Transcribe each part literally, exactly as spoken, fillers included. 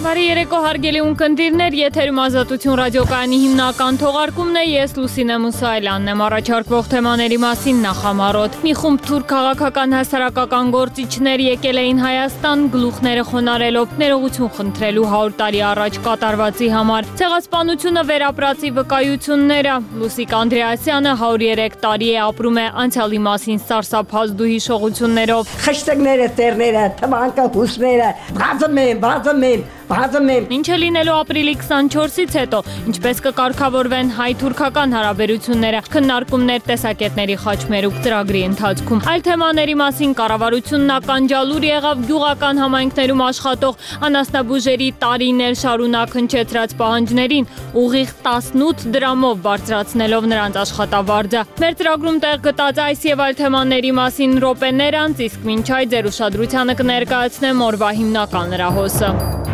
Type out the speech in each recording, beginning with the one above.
Բարի երեկո հարգելի ունկնդիրներ, եթերում Ազատություն ռադիոկայանի հիմնական թողարկումն է, ես Լուսինե Մուսայելյանն եմ, առաջարկվող թեմաների մասին նախամարոտ։ Մի խումբ թուրք քաղաքական հասարակական գործիչներ եկել էին Հայաստան, գլուխները խոնարելով ներողություն խնդրելու հարյուր տարի առաջ կատարվածի համար։ Ցեղասպանությունը վերապրածի վկայությունները։ Լուսիկ Անդրեասյանը հարյուր երեք տարի է ապրում է անցյալի մասին սարսափած դու հիշողություններով։ Խշտակները, տերները, թվանկը, հուսները, բացում են, բացում են, բացում են։ Ինչ է լինելու ապրիլի քսանչորսից հետո, ինչպես կկարգավորվեն հայ-թուրքական հարաբերությունները, քննարկումներ տեսակետների խաչմերուկ ծրագրի ընթացքում։ Այլ թեմաների մասին կառավարությունն ականջալուր եղավ գյուղական համայնքներում աշխատող անասնաբուժերի տարիներ շարունակ հնչեցրած պահանջներին, ուղիղ տասնութ դրամով բարձրացնելով նրանց աշխատավարձը։ Մեր ծրագրում տեղ գտած այս եւ այլ թեմաների մասին րոպեներ անց, իսկ մինչ այդ ձեր ուշադրությանը կներկայացնեմ օրվա հիմնական լրահոսը։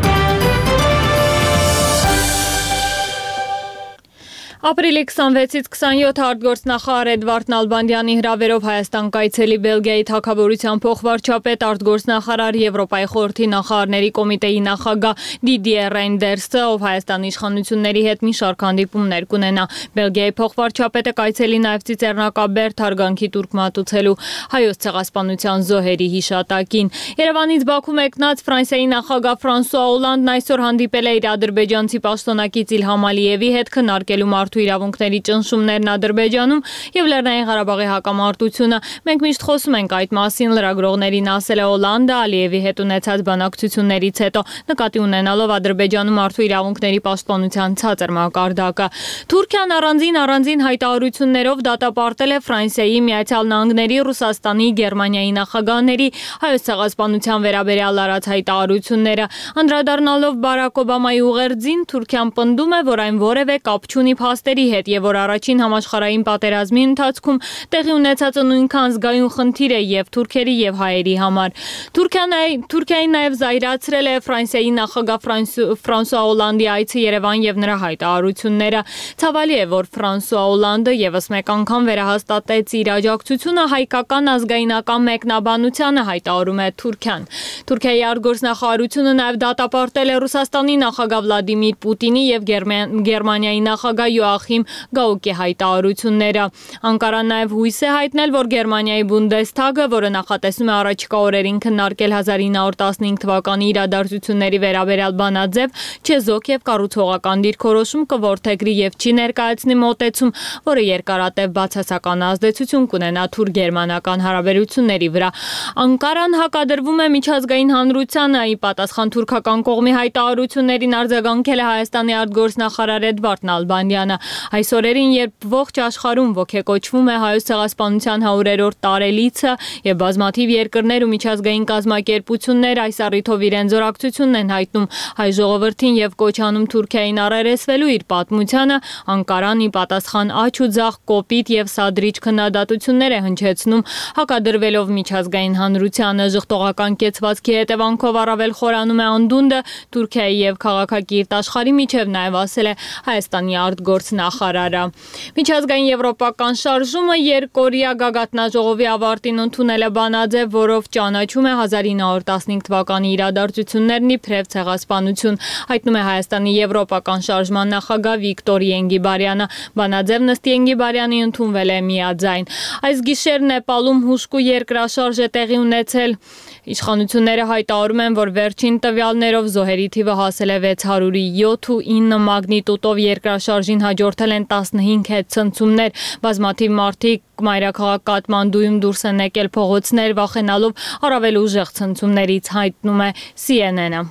Ապրիլի քսանվեցից քսանյոթ արտգործնախարար Էդվարդ Նալբանդյանի հրավերով Հայաստան կայցելի Բելգիայի թագավորության փոխվարչապետ արտգործնախարար Եվրոպայի խորհրդի նախարարների կոմիտեի նախագահ Դիդիե Ռեյնդերսը, ով Հայաստանի իշխանությունների հետ մի շարք հանդիպումներ կունենա։ Բելգիայի փոխվարչապետը կայցելի նաև Ծիծեռնակաբերդ հարգանքի տուրք մատուցելու հայոց ցեղասպանության զոհերի հիշատակին։ Երևանից Բաքու մեկնած Ֆրանսիայի նախագահ Ֆրանսուଆ Օլանդն այսօր հանդիպել է իր ադրբեջանցի պաշտոնակից Իլհամ Ալիևի հետ քննարկելու իրավունքների ճնշումներն Ադրբեջանում եւ Լեռնային Ղարաբաղի հակամարտությունը։ Մենք միշտ խոսում ենք այդ մասին, լրագրողներին ասել է Օլանդը Ալիևի հետ ունեցած բանակցություններից հետո, նկատի ունենալով Ադրբեջանում մարդու իրավունքների պաշտպանության ցածր մակարդակը։ Թուրքիան առանձին առանձին հայտարարություններով դատապարտել է Ֆրանսիայի, Միացյալ Նահանգների, Ռուսաստանի, Գերմանիայի նախագահների հայոց ցեղասպանության վերաբերյալ արած հայտարարությունները։ Անդրադառնալով Բարակ Օբամայի ուղերձին, Թուրքիան պնդում է, որ այն որևէ կապ չունի փաստերի հետ եւ որ առաջին համաշխարհային պատերազմի ընթացքում տեղի ունեցածը նույնքան զգայուն խնդիր է եւ թուրքերի եւ հայերի համար։ Թուրքիան Թուրքիային նաեւ զայրացրել է Ֆրանսիայի նախագահ Ֆրանսուଆ Օլանդի այցը Երևան եւ նրա հայտարարությունները։ Ցավալի է, որ Ֆրանսուଆ Օլանդը եւս մեկ անգամ վերահաստատեց իր աջակցությունը հայկական ազգայնական մեկնաբանությանը, հայտարարում է Թուրքիան։ Թուրքիայի արտգործնախարարությունը նաեւ դատապարտել է Ռուսաստանի նախագահ Վլադիմիր Պուտինի եւ Գերմանիայի նախագահ Յոախիմ Գաուկի հայտարարությունները։ Անկարան նաև հույս է հայտնել, որ Գերմանիայի Բունդեսթագը, որը նախատեսում է առաջիկա օրերին քննարկել հազար ինը հարյուր տասնհինգ թվականի իրադարձությունների վերաբերյալ բանաձև, չեզոք եւ կառուցողական դիրքորոշում կորդեգրի եւ չի ներկայացնի մոտեցում, որը երկարատև բացասական ազդեցություն կունենա թուրք-գերմանական հարաբերությունների վրա։ Անկարան հակադրվում է միջազգային հանրությանը, ի պատասխան թուրքական կողմի հայտարարություններին արձագանքել է Հայաստանի արտգործնախարար Էդվարդ Նալբանդյանը։ Այս օրերին, երբ ողջ աշխարհում ոգեկոչվում է հայոց ցեղասպանության հարյուրերորդ տարելիցը եւ բազմաթիվ երկրներ ու միջազգային կազմակերպություններ այս առիթով իրենց զորակցությունն են հայտնում հայ ժողովրդին եւ կոչ անում Թուրքիային առերեսվելու իր պատմությանը, Անկարան ի պատասխան աջ ու ձախ կոպիտ եւ սադրիչ քննադատություններ է հնչեցնում, հակադրվելով միջազգային հանրությանը։ Ժխտողական կեցվածքի հետևանքով առավել խորանում է անդունդը Թուրքիայի եւ քաղաքակիրթ աշխարհի միջև, նաեւ ասել է Հայաստանի արտգործնախարարը։ Միջազգային եվրոպական շարժումը երկօրյա գագաթնաժողովի ավարտին ընդունել է բանաձև, որով ճանաչում է հազար ինը հարյուր տասնհինգ թվականի իրադարձություններն իբրև ցեղասպանություն, հայտնում է Հայաստանի եվրոպական շարժման նախագահ Վիկտոր Ենգիբարյանը։ Բանաձևն ըստ Ենգիբարյանի ընդունվել է միաձայն։ Այս գիշեր Նեպալում հուժկու երկրաշարժ է տեղի ունեցել։ Իշխանությունները հայտարարում են, որ վերջին տվյալներով զոհերի թիվը հասել է վեց հարյուր յոթ ու ինը մագնիտուդով, երկրաշարժին հաջորդել են տասնհինգ հետցնցումներ, բազմաթիվ մարդիկ մայրաքաղաք Կաթմանդուում դուրս են եկել փողոցներ, վախենալով առավել ուժեղ ցնցումներից, հայտնում է Սի Են Են-ը։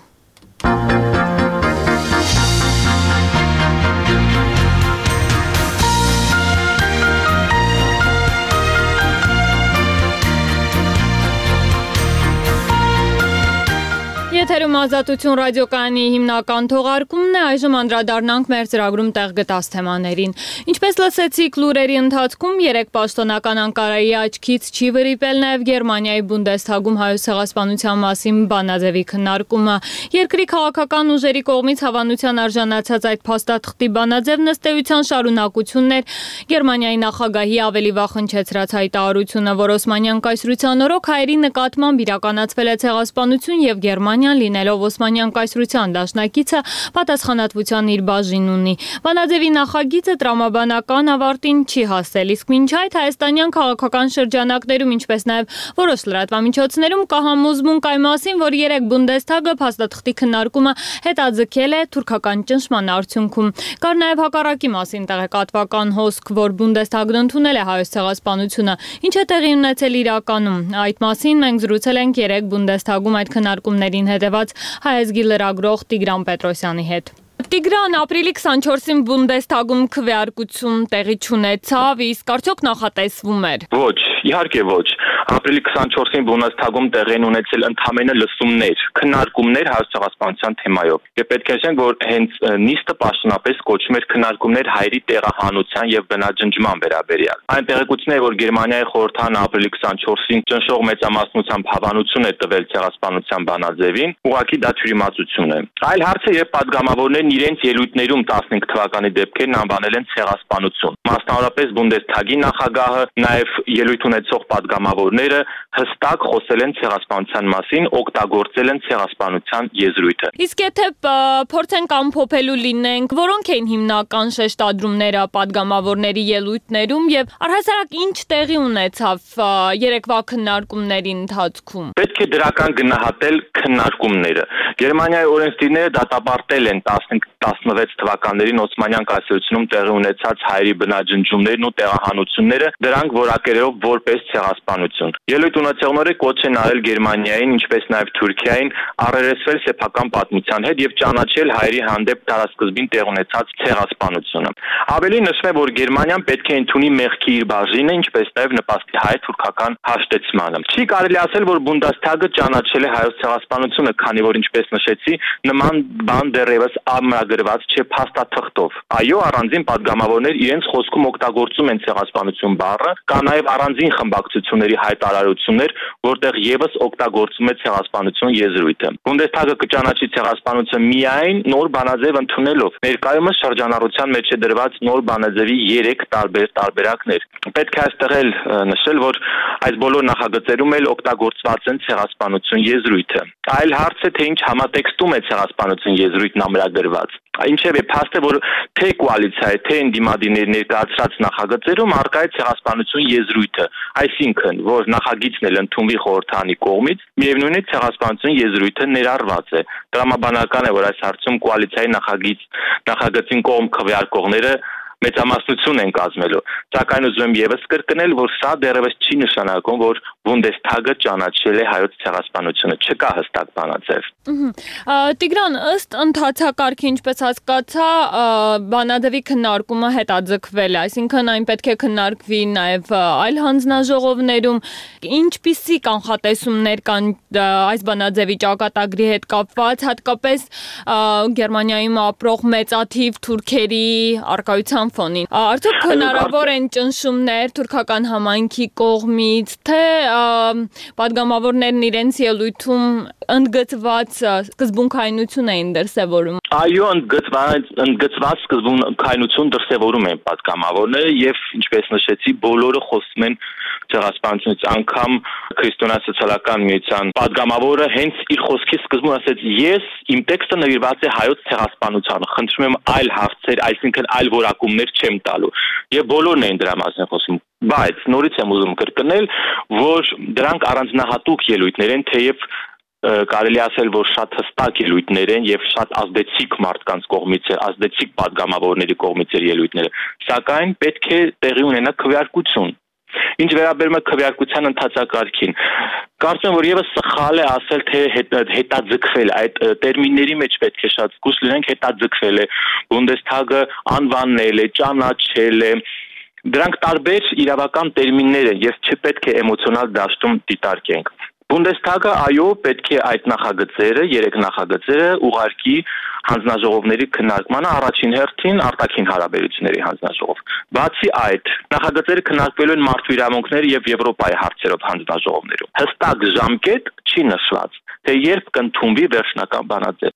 Եթերում Ազատություն ռադիոկայանի հիմնական թողարկումն է, այժմ անդրադառնանք մեր ծրագրում տեղ գտած թեմաներին։ Ինչպես լսեցիք լուրերի ընթացքում, երեք պաշտոնական Անկարայի աչքից չի վրիպել նաև Գերմանիայի Բունդեսթագում հայոց ցեղասպանության մասին բանաձևի քննարկումը։ Երկրի քաղաքական ուժերի կողմից հավանության արժանացած այդ փաստաթղթի բանաձևն ըստ էության շարունակությունն էր Գերմանիայի նախագահի ավելի վաղ հնչեցրած հայտարարությունը, որ Օսմանյան կայսրության օրոք հայերի նկատմամբ իրականացվել է ցեղասպանություն եւ Գերմանիան լինելով Օսմանյան կայսրության դաշնակիցը, պատասխանատվության իր բաժին ունի։ Վանաձևի նախագիծը տրամաբանական ավարտին չի հասել, իսկ մինչ այդ հայաստանյան քաղաքական շրջանակներում, ինչպես նաև որոշ լրատվամիջոցներում կա համոզմունք այն մասին, որ երեք Բունդեսթագը փաստաթղթի քննարկումը հետաձգել է թուրքական ճնշման արդյունքում։ Կար նաև հակառակի մասին տեղեկատվական հոսք, որ Բունդեսթագն ընդունել է Հայոց ցեղասպանությունը, ինչ է տեղի ունեցել իրականում։ Այդ մասին մենք զրուցել ենք երեք Բունդեսթագում այդ քննարկումներին հետևած հայազգի լրագրող Տիգրան Պետրոսյանի հետ։ Տիգրան, ապրիլի քսանչորսին Բունդեսթագում քվեարկություն տեղի չունեցավ, իսկ արդյոք նախատեսվում էր։ Ոչ, իհարկե ոչ։ Ապրիլի քսանչորսին Բունդեսթագում տեղի են ունեցել ընդամենը լսումներ, քննարկումներ Հայոց ցեղասպանության թեմայով։ Եվ պետք է ասեմ, որ հենց նիստը պաշտոնապես կոչվում էր քննարկումներ հայերի տեղահանության եւ բնաջնջման վերաբերյալ։ Այն տեղեկությունները, որ Գերմանիայի խորհրդան ապրիլի քսանչորսին ճնշող մեծամասնությամբ հավանություն է տվել ցեղասպանության բանաձևին, ուղղակի դա թյուրիմացություն է։ Այլ հարց է, երբ падգամավորներն իրենց ելույթներում տասնհինգ թվականի դեպքերն անվանել են ցեղասպանություն։ Մասնավորապես Բունդեսթագի նախագահը, նաև ելույթ ունեցող падգամավորները հստակ խոսել են ցեղասպանության մասին, օգտագործել են ցեղասպանության եզրույթը։ Իսկ եթե փորձենք ամփոփելու լինենք, որոնք էին հիմնական շեշտադրումները падգամավորների ելույթներում եւ առհասարակ ինչ տեղի ունեցավ երեկվա քննարկումների ընթացքում։ Պետք է դրական գնահատել քննարկումները։ Գերմանիայի օրենսդիրները դատապարտել են տասնհինգ տասնվեց թվականներին Օսմանյան կայսրությունում տեղի ունեցած հայերի բնաջնջումներն ու տեղահանությունները, դրանք որակերով որպես ցեղասպանություն։ Ելույթ ունեցողները կոչ են արել Գերմանիային, ինչպես նաև Թուրքիային, առերեսվել սեփական պատմության հետ եւ ճանաչել հայերի հանդեպ տարասկզբին տեղ ունեցած ցեղասպանությունը։ Ավելի նշվում է, որ Գերմանիան պետք է ընդունի մեղքի իր բաժինը, ինչպես նաև նպաստի հայ-թուրքական հաշտեցմանը։ Չի կարելի ասել, որ Բունդեսթագը ճանաչել է հայոց ցեղասպանությունը, քանի որ ինչպես նշեցի, նման բան դեռևս ամրագրված չէ փաստաթղթով։ Այո, առանձին падգամավորներ իրենց խոսքում օգտագործում են ցեղասպանություն բառը, կա նաև առանձին խմբակցությունների հայտարարություններ, որտեղ եւս օգտագործում է ցեղասպանություն եզրույթը։ Բունդեսթագը կճանաչի ցեղասպանությունը միայն նոր բանաձև ընդունելով։ Ներկայումս շրջանառության մեջ է դրված նոր բանաձևի երեք տարբեր տարբերակներ։ Պետք է այստեղ էլ նշել, որ այս բոլոր նախագծերում էլ օգտագործված են ցեղասպանություն եզրույթը։ Այլ հարց է, թե ինչ համատեքստում է ցեղասպանություն եզրույթն ամրագրված։ Ինչևէ, փաստ է, որ թե կոալիցիայի, թե ինդիմադիրների ներկայացրած նախագծերում առկա է ցեղասպանություն եզրույթը, այսինքն, որ նախագիծն էլ ընդունվի խորհրդանի կողմից, միևնույն է ցեղասպանություն եզրույթը ներառված է։ Տրամաբանական է, որ այս հարցում կոալիցիայի նախագիծ նախագծին կողմ քվեարկողները մեծամասնություն են կազմելու, սակայն ուզում եմ եւս կրկնել, որ սա դեռևս չի նշանակում, որ Բունդեսթագը ճանաչել է հայոց ցեղասպանությունը, չկա հստակ բանաձև։ Տիգրան, ըստ ընթացակարգի, ինչպես հասկացա, բանաձևի քննարկումը հետաձգվել է, այսինքն այն պետք է քննարկվի նաեւ այլ հանձնաժողովներում, ինչպիսի կանխատեսումներ կան այս բանաձևի ճակատագրի հետ կապված, հատկապես Գերմանիայում ապրող մեծաթիվ թուրքերի առկայության ֆոնին։ Արդյոք հնարավոր են ճնշումներ թուրքական համայնքի կողմից, թե падգամավորներն իրենց ելույթում ընդգծված սկզբունքայնություն էին դրսևորում։ Այո, ընդգծված ընդգծված սկզբունքայնություն դրսևորում են падգամավորները եւ ինչպես նշեցի, բոլորը խոսում են ցեղասպանությունից, անգամ քրիստոնյա սոցիալական միության падգամավորը հենց իր խոսքի սկզբում ասեց. ես իմ տեքստը նվիրված է հայոց ցեղասպանությանը, խնդրում եմ այլ հարցեր, այսինքն այլ որակումներ չեմ տալու։ Եվ բոլորն էին դրա մասին խոսում։ Բայց նորից եմ ուզում կրկնել, որ դրանք առանձնահատուկ ելույթներ են, թեև կարելի ասել, որ շատ հստակ ելույթներ են եւ շատ ազդեցիկ մարդկանց կողմից է, ազդեցիկ падգամավորների կողմից է ելույթները, սակայն պետք է տեղի ունենա քվեարկություն։ Ինչ վերաբերում է քվեարկության ընթացակարգին, կարծում եմ, որ եւս սխալ է ասել, թե հետաձգվել է, այդ տերմինների մեջ պետք է շատ զգուշ լինենք, հետաձգվել է, Բունդեսթագը անվանել է, ճանաչել է, դրանք տարբեր իրավական տերմիններ են եւ չպետք է էմոցիոնալ դաշտում դիտարկենք։ Բունդեսթագը այո, պետք է այդ նախագծերը, երեք նախագծերը ուղարկի հանձնաժողովների քննարկմանը, առաջին հերթին արտաքին հարաբերությունների հանձնաժողով։ Բացի այդ, նախագծերը քննարկվելու են մարդու իրավունքների եւ Եվրոպայի հարցերով հանձնաժողովներում։ Հստակ ժամկետ չի նշված, թե երբ կընդունվի վերջնական բանաձև։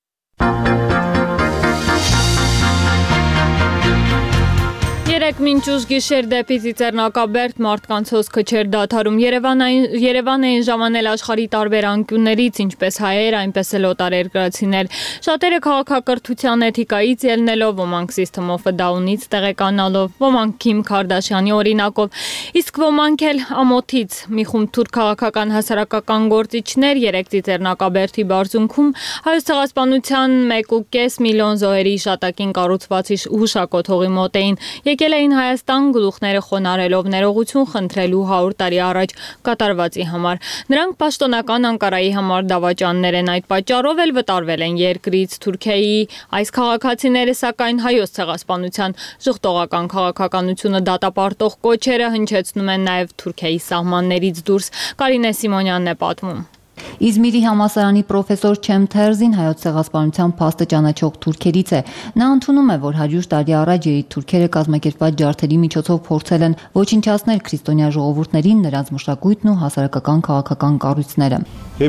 Ցերեկ մինչ ուշ գիշեր դեպի Ծիծեռնակաբերդ մարդկանց հոսքը չէր դադարում։ Երևան էին ժամանել աշխարհի տարբեր անկյուններից, ինչպես հայեր, այնպես էլ օտարերկրացիներ։ Շատերը քաղաքակրթության էթիկայից ելնելով, ոմանք System of a Down-ից տեղեկանալով, ոմանք Քիմ Քարդաշյանի օրինակով, իսկ ոմանք էլ ամոթից։ Մի խումբ թուրք քաղաքական հասարակական գործիչներ երեք Ծիծեռնակաբերդի բարձունքում Հայոց ցեղասպանության մեկ ու կես միլիոն զոհերի իշատակին կառուցված հուշակոթ հողի մոտ էին եկել էին Հայաստան գլուխները խոնարհելով ներողություն խնդրելու հարյուր տարի առաջ կատարվածի համար։ Նրանք պաշտոնական Անկարայի համար դավաճաններ են, այդ պատճառով էլ վտարվել են երկրից։ Թուրքիայի այս քաղաքացիները սակայն Հայոց ցեղասպանության ժխտողական քաղաքականությունը դատապարտող կոչերը հնչեցնում են նաև Թուրքիայի սահմաններից դուրս։ Կարինե Սիմոնյանն է պատմում։ Իզմիրի համալսարանի պրոֆեսոր Չեմ Թերզին Հայոց ցեղասպանության փաստը ճանաչող թուրքերից է։ Նա ընդունում է, որ հարյուր տարի առաջ երիտասարդ թուրքերը կազմակերպված ջարդերի միջոցով փորձել են ոչնչացնել քրիստոնյա ժողովուրդներին, նրանց մշակույթն ու հասարակական քաղաքական կառույցները։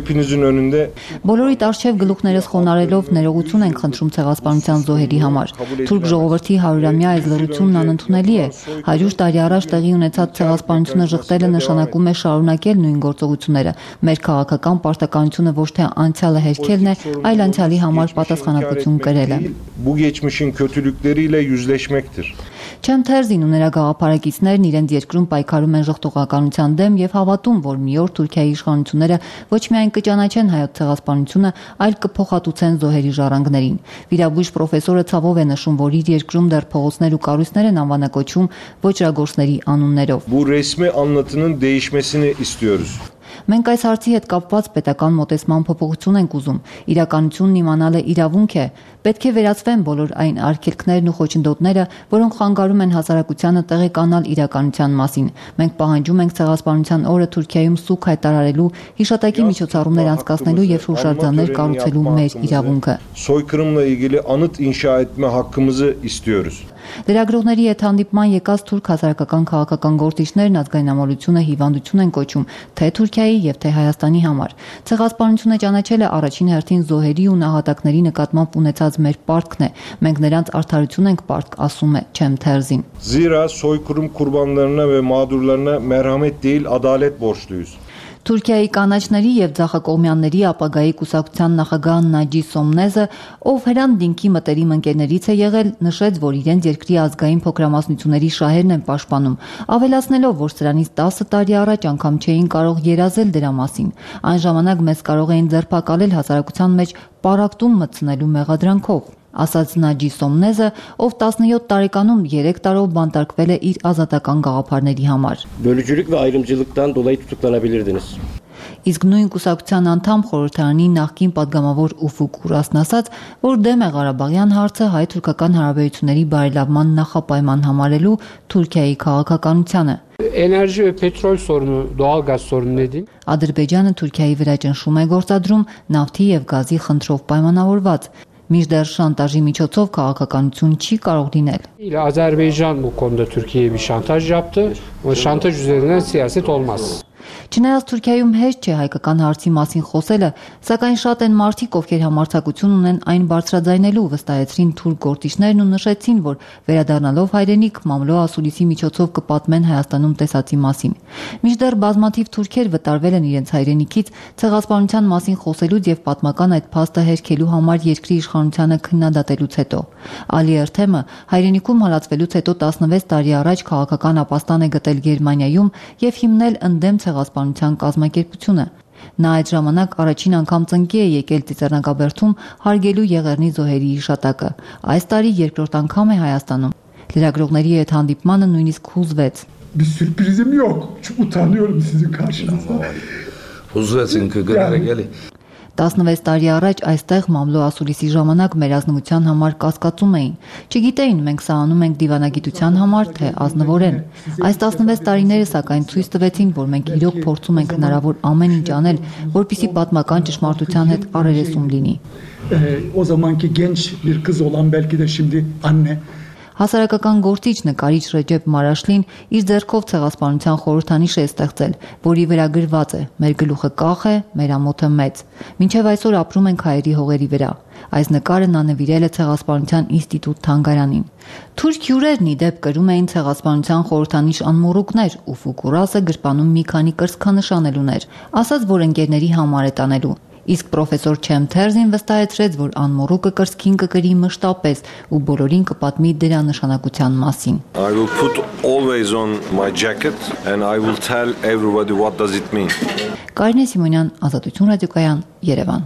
Բոլորիդ առջև գլուխներս խոնարհելով ներողություն ենք խնդրում ցեղասպանության զոհերի համար։ Թուրք ժողովրդի հարյուրամյա այս լռությունն անընդունելի է։ հարյուր տարի առաջ տեղի ունեցած ցեղասպանությունը ժխտելը նշանակում է շարունակել նույն գործողությունները։ Մեր քաղաքական պարտականությունը ոչ թե անցյալը հերքելն է, այլ անցյալի համար պատասխանատվություն կրելը։ Bu geçmişin kötülükleriyle yüzleşmektir. Չեմ Թերզին ու նրա գաղափարակիցներն իրենց երկրում պայքարում են ժխտողականության դեմ եւ հավատում, որ մի օր Թուրքիայի իշխանությունները ոչ միայն կճանաչեն հայոց ցեղասպանությունը, այլ կփոխհատուցեն զոհերի ժառանգներին։ Վիրաբույժ պրոֆեսորը ցավով է նշում, որ իր երկրում դեռ փողոցներ ու կառույցներ են անվանակոչում ոճրագործների անուններով։ Bu resmi anlatının değişmesini istiyoruz. Մենք այս հարցի հետ կապված պետական մոտեցման փոփոխություն ենք ուզում։ Իրականությունն իմանալը իրավունք է։ Պետք է վերացվեն բոլոր այն արգելքներն ու խոչընդոտները, որոնք խանգարում են հասարակությանը տեղեկանալ իրականության մասին։ Մենք պահանջում ենք ցեղասպանության օրը Թուրքիայում սուգ հայտարարելու, հիշատակի միջոցառումներ անցկացնելու եւ հուշարձաններ կառուցելու մեր իրավունքը։ Soykırımla ilgili anıt inşa etme hakkımızı istiyoruz. Լրագրողների հետ հանդիպման եկած թուրք հասարակական քաղաքական գործիչներն ազգայնամոլությունը հիվանդություն են կոչում թե Թուրքիայի եւ թե Հայաստանի համար։ Ցեղասպանությունը ճանաչելը առաջին հերթին զոհերի ու նահատակների նկատմամբ ունեցած մեր պարտքն է։ Մենք նրանց արդարություն ենք պարտք, ասում է Չեմ Թերզին։ Zira soykırım kurbanlarına ve mağdurlarına merhamet değil adalet borçluyuz. Թուրքիայի կանաչների եւ ձախակողմյանների ապագայի կուսակցության նախագահ Նաջի Սոմնեզը, ով Հրանտ Դինքի մտերիմ ընկերներից է եղել, նշեց, որ իրենց երկրի ազգային փոքրամասնությունների շահերն են պաշտպանում, ավելացնելով, որ սրանից տասը տարի առաջ անգամ չէին կարող երազել դրա մասին։ Այն ժամանակ մեզ կարող էին ձերբակալել հասարակության մեջ պարակտում մտցնելու մեղադրանքով, ասաց Նաջի Սոմնեզը, ով տասնյոթ տարեկանում երեք տարով բանտարկվել է իր ազատական գաղափարների համար։ Bölücülük ve ayrımcılıktan dolayı tutuklanabilirdiniz. Իսկ նույն կուսակցության անդամ խորհրդարանի նախկին падգամավոր Ուֆուկ Ուրասն ասաց, որ դեմ է Ղարաբաղյան հարցը հայ-թուրքական հարաբերությունների բարելավման նախապայման համարելու Թուրքիայի քաղաքականությանը։ Enerji ve petrol sorunu, doğal gaz sorunu nedir? Ադրբեջանը Թուրքիայի վրա ճնշում է գործադրում նավթի եւ գազի խնդրով պայմանավորված։ Մինչդեռ շանտաժի միջոցով քաղաքականություն չի կարող լինել։ Azerbaycan bu konuda Türkiye'ye bir şantaj yaptı. O şantaj üzerinden siyaset olmaz. Չնայած Թուրքիայում հեշտ չէ հայկական հարցի մասին խոսելը, սակայն շատ են մարդիկ, ովքեր համարձակություն ունեն այն բարձրաձայնելու, վստահեցրին թուրք գործիչներն ու նշեցին, որ վերադառնալով հայրենիք մամլո ասուլիսի միջոցով կպատմեն Հայաստանում տեսածի մասին։ Մինչդեռ բազմաթիվ թուրքեր վտարվել են իրենց հայրենիքից ցեղասպանության մասին խոսելուց եւ պատմական այդ փաստը հերքելու համար երկրի իշխանությանը քննադատելուց հետո։ Ալի Էրթեմը հայրենիքում հալածվելուց հետո տասնվեց տարի առաջ քաղաքական ապաստան է գտել Գերմանիայում եւ հիմնել ընդդեմ ցեղասպանության կազմակերպությունը։ Նա այդ ժամանակ առաջին անգամ ծնկի է եկել Ծիծեռնակաբերդում հարգելու Եղեռնի զոհերի հիշատակը։ Այս տարի երկրորդ անգամ է Հայաստանում։ Լրագրողների հետ հանդիպմանը նույնիսկ հուզվեց։ Bir sürprizim yok. Çok utanıyorum sizin karşınızda. Huzurեցին կգրերը գելի։ տասնվեց տարի առաջ այստեղ մամլո ասուլիսի ժամանակ մեր ազնվության համար կասկածում էին։ Չգիտեին մենք սա անում ենք դիվանագիտության համար, թե ազնվորեն։ Այս տասնվեց տարիները սակայն ցույց տվեցին, որ մենք իրոք փորձում ենք հնարավոր ամեն ինչ անել, որպեսզի պատմական ճշմարտության հետ առերեսում լինի։ O zamanki genç bir kız olan belki de şimdi anne Հասարակական գործիչ նկարիչ Ռեջեփ Մարաշլին իր ձեռքով ցեղասպանության խորհրդանիշ է ստեղծել, որի վրա գրված է. «Մեր գլուխը կախ է, մեր ամոթը մեծ»։ Մինչև այսօր ապրում ենք հայերի հողերի վրա։ Այս նկարը նա նվիրել է Ցեղասպանության ինստիտուտ թանգարանին։ Թուրք հյուրերն ի դեպ կրում էին Ցեղասպանության խորհրդանիշ անմոռուկներ ու Ֆուկուրասը գրպանում մի քանի կրծքանշանելուներ, ասաց, որ ընկերների համար է տանելու։ Իսկ պրոֆեսոր Չեմ Թերզին վստահեցրեց, որ անմոռուկը կրծքին կկրի մշտապես ու բոլորին կպատմի դրա նշանակության մասին։ I will put always on my jacket and I will tell everybody what does it mean. Կարինե Սիմոնյան, Ազատություն ռադիոկայան, Երևան։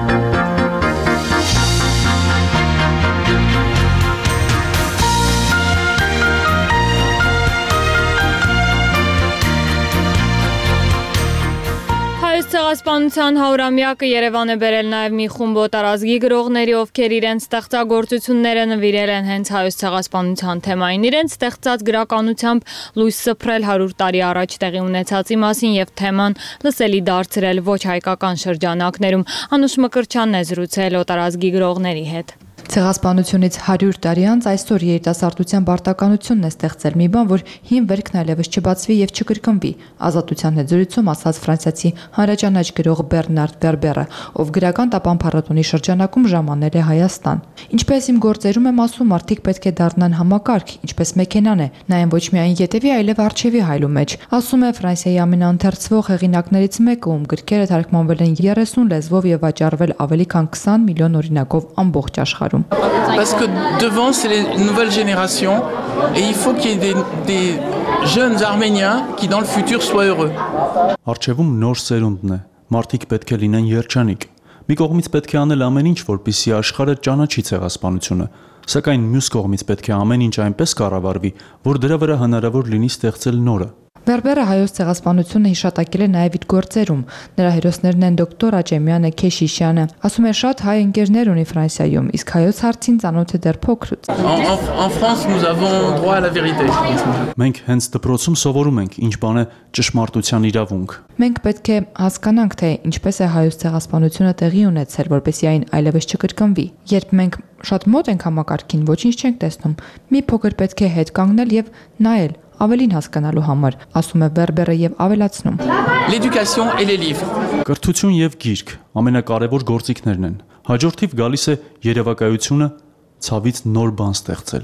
Ցեղասպանության հարյուրամյակը Երևան է բերել նաև մի խումբ օտարազգի գրողների, ովքեր իրենց ստեղծագործությունները նվիրել են հենց հայոց ցեղասպանության թեմային, իրենց ստեղծած գրականությամբ լույս սփռել հարյուր տարի առաջ տեղի ունեցածի մասին եւ թեման լսելի դարձրել ոչ հայկական շրջանակներում։ Անուշ Մկրտչյանն է զրուցել օտարազգի գրողների հետ։ Ցեղասպանությունից հարյուր տարի անց այսօր երիտասարդության բարտականությունն է ստեղծել մի բան, որ հին վերքն այլևս չբացվի եւ չկրկնվի։ Ազատության հետ զրույցում ասաց ֆրանսիացի հանրաճանաչ գրող Բեռնարդ Վերբերը, ով գրական տապան փառատոնի շրջանակում ժամանել է Հայաստան։ Ինչպես իմ գործերում եմ ասում, մարդիկ պետք է դառնան համակարգ, ինչպես մեքենան է, նայեն ոչ միայն ետևի, այլև առջևի հայլու մեջ։ Ասում է Ֆրանսիայի ամենաընթերցվող հեղինակներից մեկը, ում գրքերը թարգմանվել են երեսուն լեզվով եւ վաճառվել ավելի քան քսան միլիոն օրինակով ամբողջ աշխարհում։ Parce que devant, c'est les nouvelles générations et il faut qu'il y ait des, des jeunes Arméniens qui dans le futur soient heureux. Առջևում նոր սերունդն է, մարդիկ պետք է լինեն երջանիկ։ Մի կողմից պետք է անել ամեն ինչ, որպեսզի աշխարհը ճանաչի ցեղասպանությունը, սակայն մյուս կողմից պետք է ամեն ինչ այնպես կառավարվի, որ դրա վրա հնարավոր լինի ստեղծել նորը։ Վերբերը հայոց ցեղասպանությունը հիշատակել է նաև իր գործերում։ Նրա հերոսներն են դոկտոր Աճեմյանը, Քեշիշյանը։ Ասում է շատ հայ ընկերներ ունի Ֆրանսիայում, իսկ հայոց հարցին ծանոթ է դեռ փոքրուց։ En France nous avons droit à la vérité. Մենք հենց դպրոցում սովորում ենք ինչ բան է ճշմարտության իրավունք։ Մենք պետք է հասկանանք, թե ինչպես է հայոց ցեղասպանությունը տեղի ունեցել, որպեսզի այն այլևս չկրկնվի։ Երբ մենք շատ մոտ ենք համակարգին, ոչինչ չենք տեսնում։ Մի փոքր պետք է հետ կանգնել եւ նայել ավելին հասկանալու համար, ասում է Վերբերը եւ ավելացնում։ L'éducation et les livres. Կրթություն եւ գիրք ամենակարևոր գործիքներն են։ Հաջորդիվ գալիս է երևակայությունը, ցավից նոր բան ստեղծել։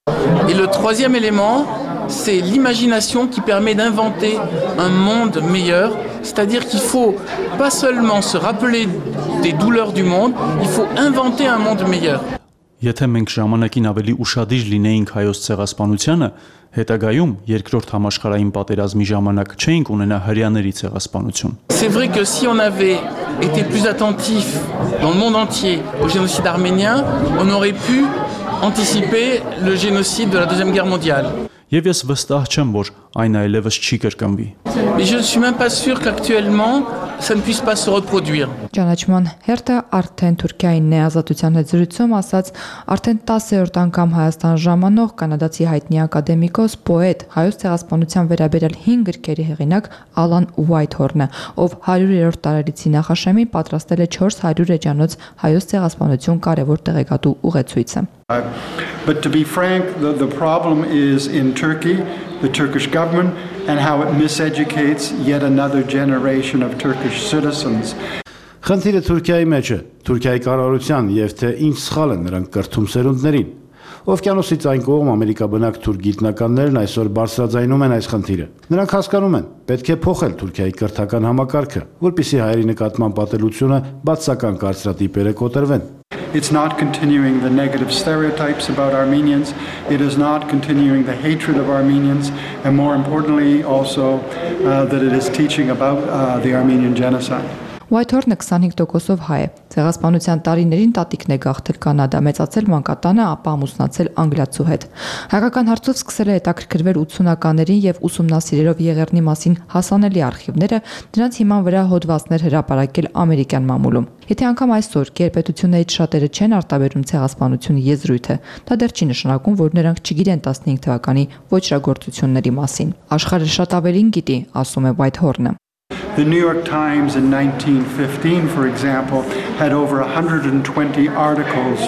Et le troisième élément, c'est l'imagination qui permet d'inventer un monde meilleur, c'est-à-dire qu'il faut pas seulement se rappeler des douleurs du monde, il faut inventer un monde meilleur. Եթե մենք ժամանակին ավելի ուշադիր լինեինք հայոց ցեղասպանությանը, հետագայում երկրորդ համաշխարհային պատերազմի ժամանակ չէինք ունենա հрьяաների ցեղասպանություն։ C'est vrai que si on avait été plus attentif dans le monde entier au génocide arménien, on aurait pu anticiper le génocide de la Deuxième Guerre mondiale. Եվ ես վստահ չեմ, որ այն այլևս չի կրկնվի։ Mais je ne suis même pas sûr qu'actuellement ça ne puisse pas se reproduire. Ճանաչման հերթը արդեն Թուրքիայինն է ազատության հետ զրույցում ասաց արդեն տասերորդ անգամ Հայաստան ժամանող կանադացի հայտնի ակադեմիկոս, պոետ, հայոց ցեղասպանության վերաբերյալ հինգ գրքերի հեղինակ Ալան Ուայթհորնը, ով հարյուրերորդ տարելիցի նախաշեմին պատրաստել է չորս հարյուր էջանոց հայոց ցեղասպանություն կարևոր տեղեկատու ուղեցույցը։ But to be frank, the, the problem is in Turkey, the Turkish government, and how it miseducates yet another generation of Turkish citizens. Խնդիրը Թուրքիայի մեջ է, Թուրքիայի կառավարության եւ թե ինչ սխալ են նրանք կրթում սերունդներին։ Օվկիանոսից այն կողմ ամերիկաբնակ թուրք գիտնականներն այսօր բարձրաձայնում են այս խնդիրը։ Նրանք հասկանում են, պետք է փոխել Թուրքիայի կրթական համակարգը, որպեսզի հայերի նկատմամբ պատելությունը բացական կարծրատիպերը կոտրվեն։ It's not continuing the negative stereotypes about Armenians. It is not continuing the hatred of Armenians. And more importantly, also, uh, that it is teaching about uh, the Armenian genocide. Ուայթհորնը քսանհինգ տոկոսով հայ է։ Ցեղասպանության տարիներին տատիկն է գաղթել Կանադա, մեծացել մանկատանը, ապա ամուսնացել անգլիացու հետ։ Հայկական հարցով սկսել է հետաքրքրվել ութսունականներին եւ ուսումնասիրելով Եղեռնի մասին հասանելի արխիվները, դրանց հիման վրա հոդվածներ հրապարակել ամերիկյան մամուլում։ Եթե անգամ այսօր գերպետություններից շատերը չեն արտաբերում ցեղասպանությունը եզրույթը, դա դեռ չի նշանակում, որ նրանք չգիտեն տասնհինգ թվականի ոչրագործությունների մասին։ Աշխարհը շատ ավելին գիտի, ասում է Ուայթհորնը։ The New York Times in nineteen fifteen, for example, had over one hundred twenty articles.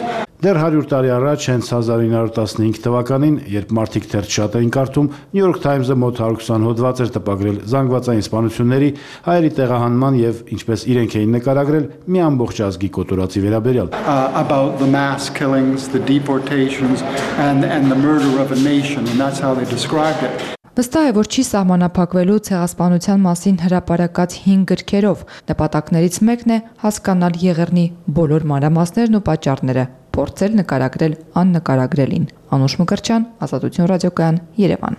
Դեռ հարյուր տարի առաջ, հենց հազար ինը հարյուր տասնհինգ թվականին, երբ մարդիկ թերթ շատ էին կարդում, New York Times-ը մոտ հարյուր քսան հոդված էր տպագրել զանգվածային սպանությունների, հայերի տեղահանման եւ ինչպես իրենք էին նկարագրել, մի ամբողջ ազգի կոտորածի վերաբերյալ. About the mass killings, the deportations and and the murder of a nation, and that's how they described it. Վստահ է, որ չի սահմանափակվելու ցեղասպանության մասին հրապարակած հինգ գրքերով։ Նպատակներից մեկն է հասկանալ Եղեռնի բոլոր մանրամասներն ու պատճառները, փորձել նկարագրել աննկարագրելին։ Անուշ Մկրտչյան, Ազատություն ռադիոկայան, Երևան։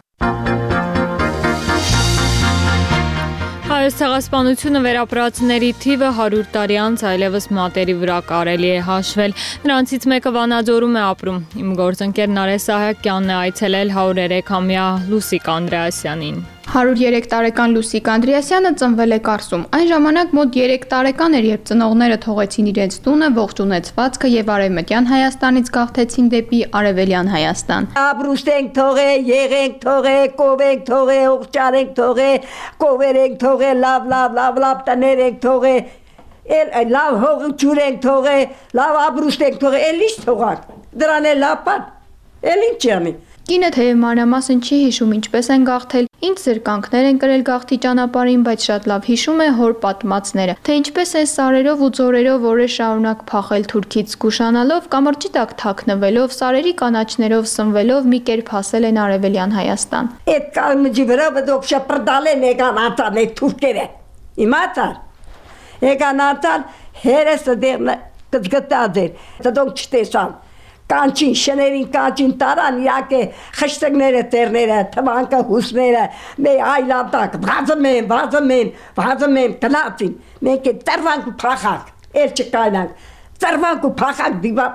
Հայոց ցեղասպանությունը վերապրածների թիվը հարյուր տարի անց այլևս մատերի վրա կարելի է հաշվել։ Նրանցից մեկը Վանաձորում է ապրում։ Իմ գործընկեր Նարէ Սահակյանն է այցելել հարյուր երեքամյա Լուսիկ Անդրեասյանին։ հարյուր երեք տարեկան Լուսիկ Անդրեասյանը ծնվել է Կարսում։ Այն ժամանակ մոտ երեք տարեկան էր, երբ ծնողները թողեցին իրենց տունը, ողջ ունեցվածքը եւ արևմտյան Հայաստանից գաղթեցին դեպի արևելյան Հայաստան։ Ապրուստ ենք թողել, եղենք թողել, կովենք թողել, օղճարենք թողել, կովերենք թողել, լավ լավ լավ լավ տներ ենք թողել, էլ լավ հող ջուր ենք թողել, լավ ապրուստ ենք թողել, էլ ինչ թողանք։ Դրան էլ լավ բան, էլ ինչ անի։ Կինը թեև մանրամասն չի հիշում ինչպես են գաղթել, ինչ զրկանքներ են կրել գաղթի ճանապարհին, բայց շատ լավ հիշում է հոր պատմածները, թե ինչպես են սարերով ու ձորերով օրեր շարունակ փախել Թուրքից զգուշանալով, կամրջի տակ թաքնվելով, սարերի կանաչներով սնվելով մի կերպ հասել են արևելյան Հայաստան։ Այդ կամրջի վրա բդոք շապրդալեն եկան անտան այդ թուրքերը։ Իմացար։ Եկան անտան հերեսը դեռ գտած էր, դոնք չտեսան։ Կանչին, շներին կանչին տարան, յակե խշտկները տերները, թվանկը հուսները, մե այլանդակ, վազում են, վազում են, վազում են, տնացին, մենք է տրվանք ու պախակ, էլ չկայնանք, տրվանք ու պախակ դիվա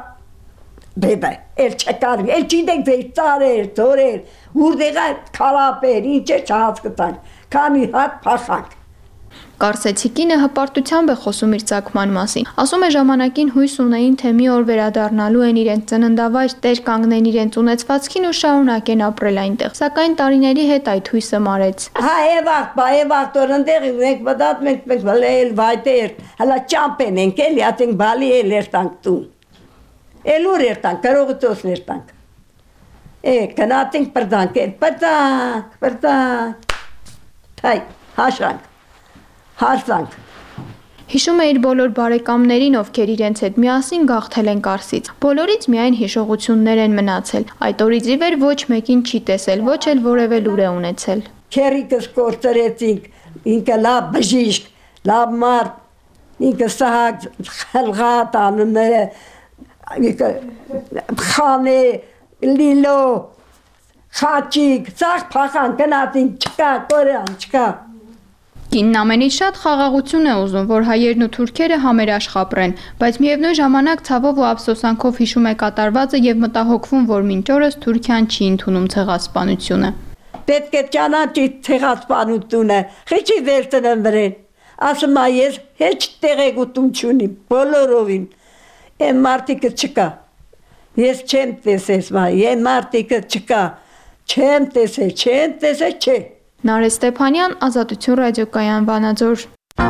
բեբը, էլ չկարվի, էլ չիդենք վեր ծարեր, ծորեր, ուրդեղա կալապեր, ինչ է չհասկտանք, կանի հատ պախակ։ Կարսեցի կինը հպարտությամբ է խոսում իր ծագման մասին։ Ասում է ժամանակին հույս ունեին, թե մի օր վերադառնալու են իրենց ծննդավայր, տեր կանգնեն իրենց ունեցվածքին ու շարունակեն ապրել այնտեղ։ Սակայն տարիների հետ այդ հույսը մարեց։ Հա եվաղ, բա եվաղ տորընդեղ մենք բդատ մենք մենք բլել վայտեր, հլա ճամպեն ենք էլի, ատենք բալի էլ երտանք տուն։ Էլ ուր երտանք, կրողուտոս երտանք։ Է, կնատենք պրդանք, էլ պրդանք, պրդանք, թայ, հաշրանք։ Հարցանք։ Հիշում է իր բոլոր բարեկամներին, ովքեր իրենց հետ միասին գաղթել են Կարսից։ Բոլորից միայն հիշողություններ են մնացել։ Այդ օրից ի վեր ոչ մեկին չի տեսել, ոչ էլ որևէ լուր է ունեցել։ Քերիկս կորցրեցինք, ինքը լավ բժիշկ, լավ մարդ, ինքը Սահակ Խելղատ անունները, ինքը Խանե, Լիլո, Խաչիկ, ցախ փախան գնացին, չկա, կորան, չկա։ Կինն ամենից շատ խաղաղություն է ուզում, որ հայերն ու թուրքերը համերաշխ ապրեն, բայց միևնույն ժամանակ ցավով ու ափսոսանքով հիշում է կատարվածը եւ մտահոգվում, որ մինչ օրս Թուրքիան չի ընդունում ցեղասպանությունը։ Պետք է ճանաչի ցեղասպանությունը, քիչ վերցնեն վրեն։ Ասում է ես հեչ տեղեկություն չունիմ, բոլորովին։ Այն մարտիկը չկա։ Ես չեմ տեսել, այն մարտիկը չկա։ Չեմ տեսել, չեմ տեսել, չէ։ Նարէ Ստեփանյան, Ազատություն ռադիոկայան, Վանաձոր։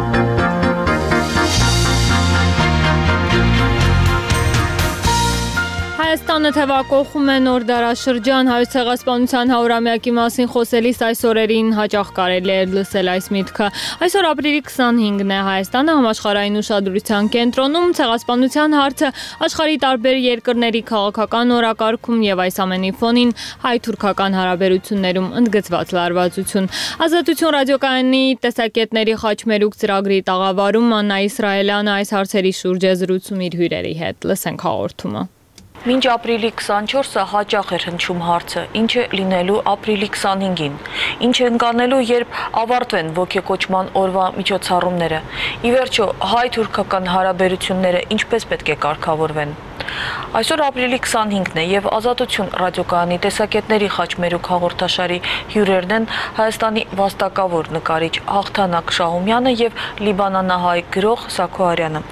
Հայաստանը թևակողում է նոր դարաշրջան, հայոց ցեղասպանության հարյուրամյակի մասին խոսելիս այս օրերին հաճախ կարելի է լսել այս միտքը։ Այսօր ապրիլի քսանհինգն է, Հայաստանը համաշխարհային ուշադրության կենտրոնում, ցեղասպանության հարցը աշխարհի տարբեր երկրների քաղաքական օրակարգում եւ այս ամենի ֆոնին հայ-թուրքական հարաբերություններում ընդգծված լարվածություն։ Ազատություն ռադիոկայանի տեսակետների խաչմերուկ ծրագրի տաղավարում Աննա Իսրայելյանը այս հարցերի շուրջ է զրուցում իր հյուրերի հետ։ Լսենք հաղորդումը։ Մինչ ապրիլի քսանչորսը հաճախ էր հնչում հարցը, ինչ է լինելու ապրիլի քսանհինգին, ինչ է ընկանելու, երբ ավարտվեն ոգեկոչման օրվա միջոցառումները, ի վերջո հայ-թուրքական հարաբերությունները ինչպես պետք է կարգավորվեն։ Այսօր ապրիլի քսանհինգն է եւ Ազատություն ռադիոկայանի տեսակետների խաչմերուկ հաղորդաշարի հյուրերն են Հայաստանի վաստակավոր նկարիչ Հաղթանակ Շահումյանը եւ լիբանանահայ գրող Սաքո Արյանը։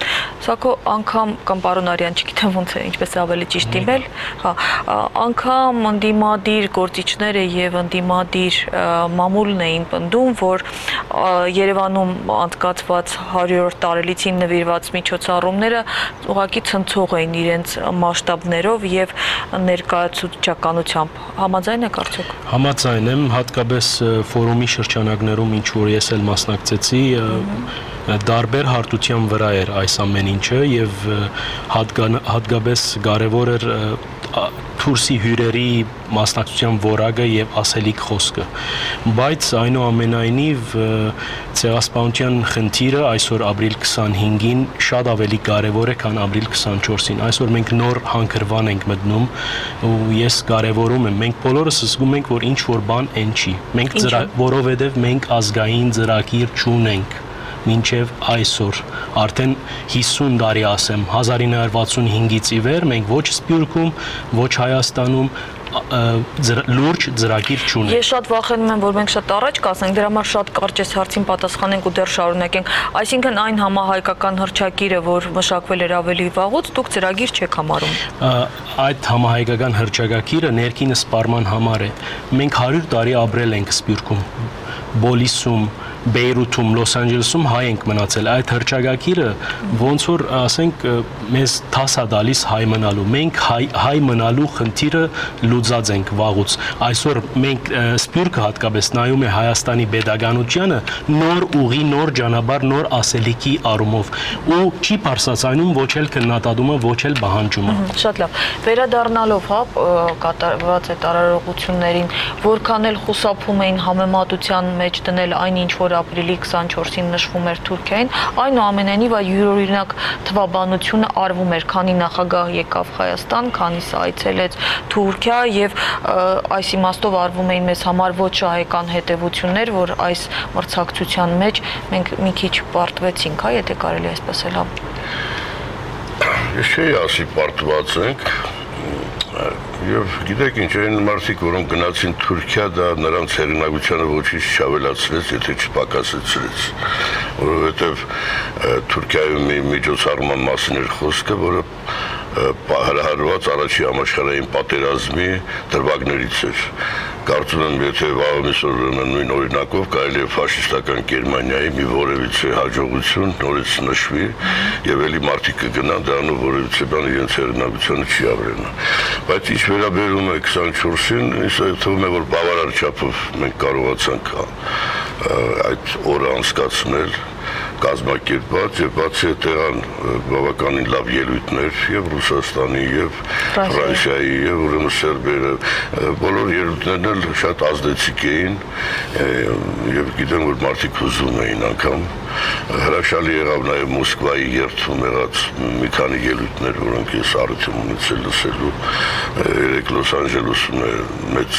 Սակո անգամ կամ պարոն Արյան, չգիտեմ ոնց է, ինչպես է ավելի ճիշտ իմել, հա, անգամ ընդդիմադիր գործիչները եւ ընդդիմադիր մամուլն էին պնդում, որ Երևանում անցկացված հարյուրորդ տարելիցին նվիրված միջոցառումները ուղղակի ցնցող էին իրենց մասշտաբներով եւ ներկայացուցչականությամբ։ Համաձայն եք արդյոք։ Համաձայն եմ, հատկապես ֆորումի շրջանակներում, ինչ որ ես էլ մասնակցեցի, դարբեր հարթության վրա էր այս ամեն ինչը եւ հատկապես կարեւոր էր Թուրսի հյուրերի մասնակցության որակը եւ ասելիք խոսքը, բայց այնուամենայնիվ ցեղասպանության խնդիրը այսօր ապրիլ քսանհինգին շատ ավելի կարևոր է, քան ապրիլ քսանչորսին։ Այսօր մենք նոր հանգրվան ենք մտնում ու ես կարևորում եմ, մենք բոլորս զգում ենք, որ ինչ որ բան այն չի։ Մենք որովհետեւ մենք ազգային ծրագիր չունենք մինչև այսօր, արդեն հիսուն տարի ասեմ, հազար ինը հարյուր վաթսունհինգից ի վեր մենք ոչ Սփյուռքում, ոչ Հայաստանում լուրջ ծրագիր չունենք։ Ես շատ վախենում եմ, որ մենք շատ առաջ կասենք, դրա համար շատ կարճ այս հարցին պատասխանենք ու դեռ շարունակենք։ Այսինքն այն համահայկական հռչակիրը, որ մշակվել էր ավելի վաղուց, դուք ծրագիր չեք համարում։ Այդ համահայկական հռչակագիրը ներքին սպառման համար է։ Մենք հարյուր տարի ապրել ենք Սփյուռքում, Բոլիսում, Բեյրութում, Լոս Անջելեսում հայ ենք մնացել, այդ հռչակագիրը ոնց որ ասենք մեզ թաս է տալիս հայ մնալու, մենք հայ, հայ մնալու խնդիրը լուծած ենք վաղուց, այսօր մենք Սփյուռքը հատկապես նայում է Հայաստանի պետականությանը նոր ուղի, նոր ճանապարհ, նոր ասելիքի առումով ու չի բարձրացնում ոչ էլ քննադատումը, ոչ էլ պահանջումը։ Շատ լավ, վերադառնալով հա կատարված այդ արարողություններին, որքան էլ խուսափում էին համեմատության մեջ դնել այն ինչ որ ապրիլի քսանչորսին նշվում էր Թուրքիային, այնուամենայնիվ յուրօրինակ թվաբանությունը արվում էր, քանի նախագահ եկավ Հայաստան, քանիսը այցելեց Թուրքիա եւ այս իմաստով արվում էին մեզ համար ոչ շահեկան հետևություններ, որ այս մրցակցության մեջ մենք մի քիչ պարտվեցինք, հա, եթե կարելի այսպես էլ հա։ Ես չէի ասի պարտված ենք, եւ գիտեք ինչ, այն մարդիկ, որոնք գնացին Թուրքիա, դա նրանց հեղինակությանը ոչինչ չավելացրեց, եթե չպակասեցրեց, որովհետեւ Թուրքիայում մի միջոցառման մասին էր խոսքը, որը հրահրված առաջի համաշխարհային պատերազմի դրվագներից էր։ Կարծում եմ, եթե վաղեմից նույն օրինակով կարելի է ֆաշիստական Գերմանիայի մի որևիցե հաջողություն նորից նշվի եւ էլի մարդիկ կգնան դրանով որևիցե բան իրենց հեղինակությանը չի ավելանա։ Բայց ինչ վերաբերում է քսանչորսին, ինձ թվում է, որ բավարար չափով մենք կարողացանք այդ օրը անցկացնել կազմակերպած եւ բացի այդտեղան բավականին լավ ելույթներ եւ Ռուսաստանի եւ Ֆրանսիայի եւ ուրեմն Սերբերը բոլոր ելույթներն էլ շատ ազդեցիկ էին եւ գիտեմ որ մարդիկ հուզում էին անգամ հրաշալի եղավ նաեւ Մոսկվայի երթում եղած մի քանի ելույթներ որոնք ես արդյոք ունեցել լսելու երեք Լոս Անջելեսում մեծ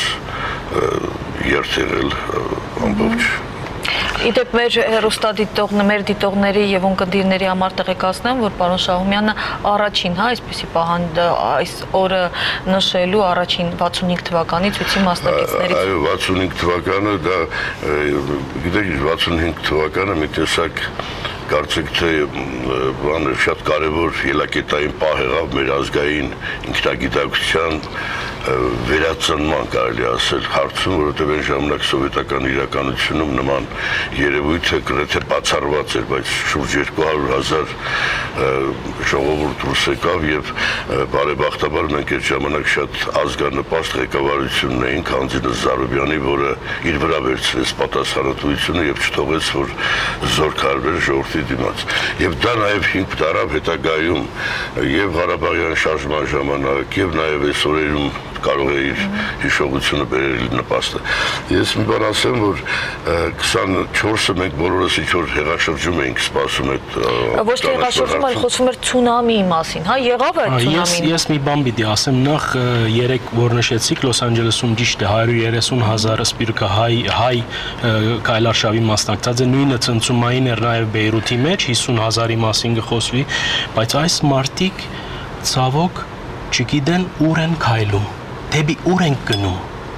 երթ եղել ամբողջ Իդեպ մեր հեռուստադիտողներ, մեր դիտողների եւ ունկնդիրների համար տեղեկացնեմ, որ պարոն Շահումյանը առաջին, հա, այսպեսի պահանջ այս օրը նշելու առաջին վաթսունհինգ թվականի ցույցի մասնակիցներից։ Այո, վաթսունհինգ թվականը դա գիտեք, վաթսունհինգ թվականը մի տեսակ կարծեք թե բանը շատ կարևոր ելակետային պահ եղավ մեր ազգային ինքնագիտակցության վերածնման կարելի ասել հարցում, որովհետև այն ժամանակ սովետական իրականությունում նման երևույթը գրեթե բացառված էր, բայց շուրջ երկու հարյուր հազար ժողովուրդ դուրս եկավ եւ բարեբախտաբար մենք այդ ժամանակ շատ ազգանպաստ ղեկավարություն ունեինք Հանձինս Զարուբյանի, որը իր վրա վերցրեց պատասխանատվությունը եւ չթողեց, որ զորք հարվեր ժողովրդի դիմաց։ Եվ դա նաեւ հիմք դարավ հետագայում եւ Ղարաբաղյան շարժման ժամանակ եւ նաեւ այս օրերում կարող է իր հիշողությունը բերել նպաստը։ Ես մի բան ասեմ, որ քսանչորսը մենք բոլորս ինչ որ հեղաշրջում էինք սպասում այդ ոչ թե հեղաշրջում, այլ խոսում էր ցունամիի մասին, հա, եղավ այդ ցունամին։ Ես մի բան պիտի ասեմ, նախ երեք որ նշեցիք Լոս Անջելեսում ճիշտ է հարյուր երեսուն հազար սպիրկը հայ հայ կայլարշավի մասնակցած է, նույնը ցնցումային էր նաև Բեյրութի մեջ հիսուն հազարի մասին կխոսվի, բայց այս մարտիկ ցավոք չգիտեն ուր են քայլում, դեպի ուր են գնում։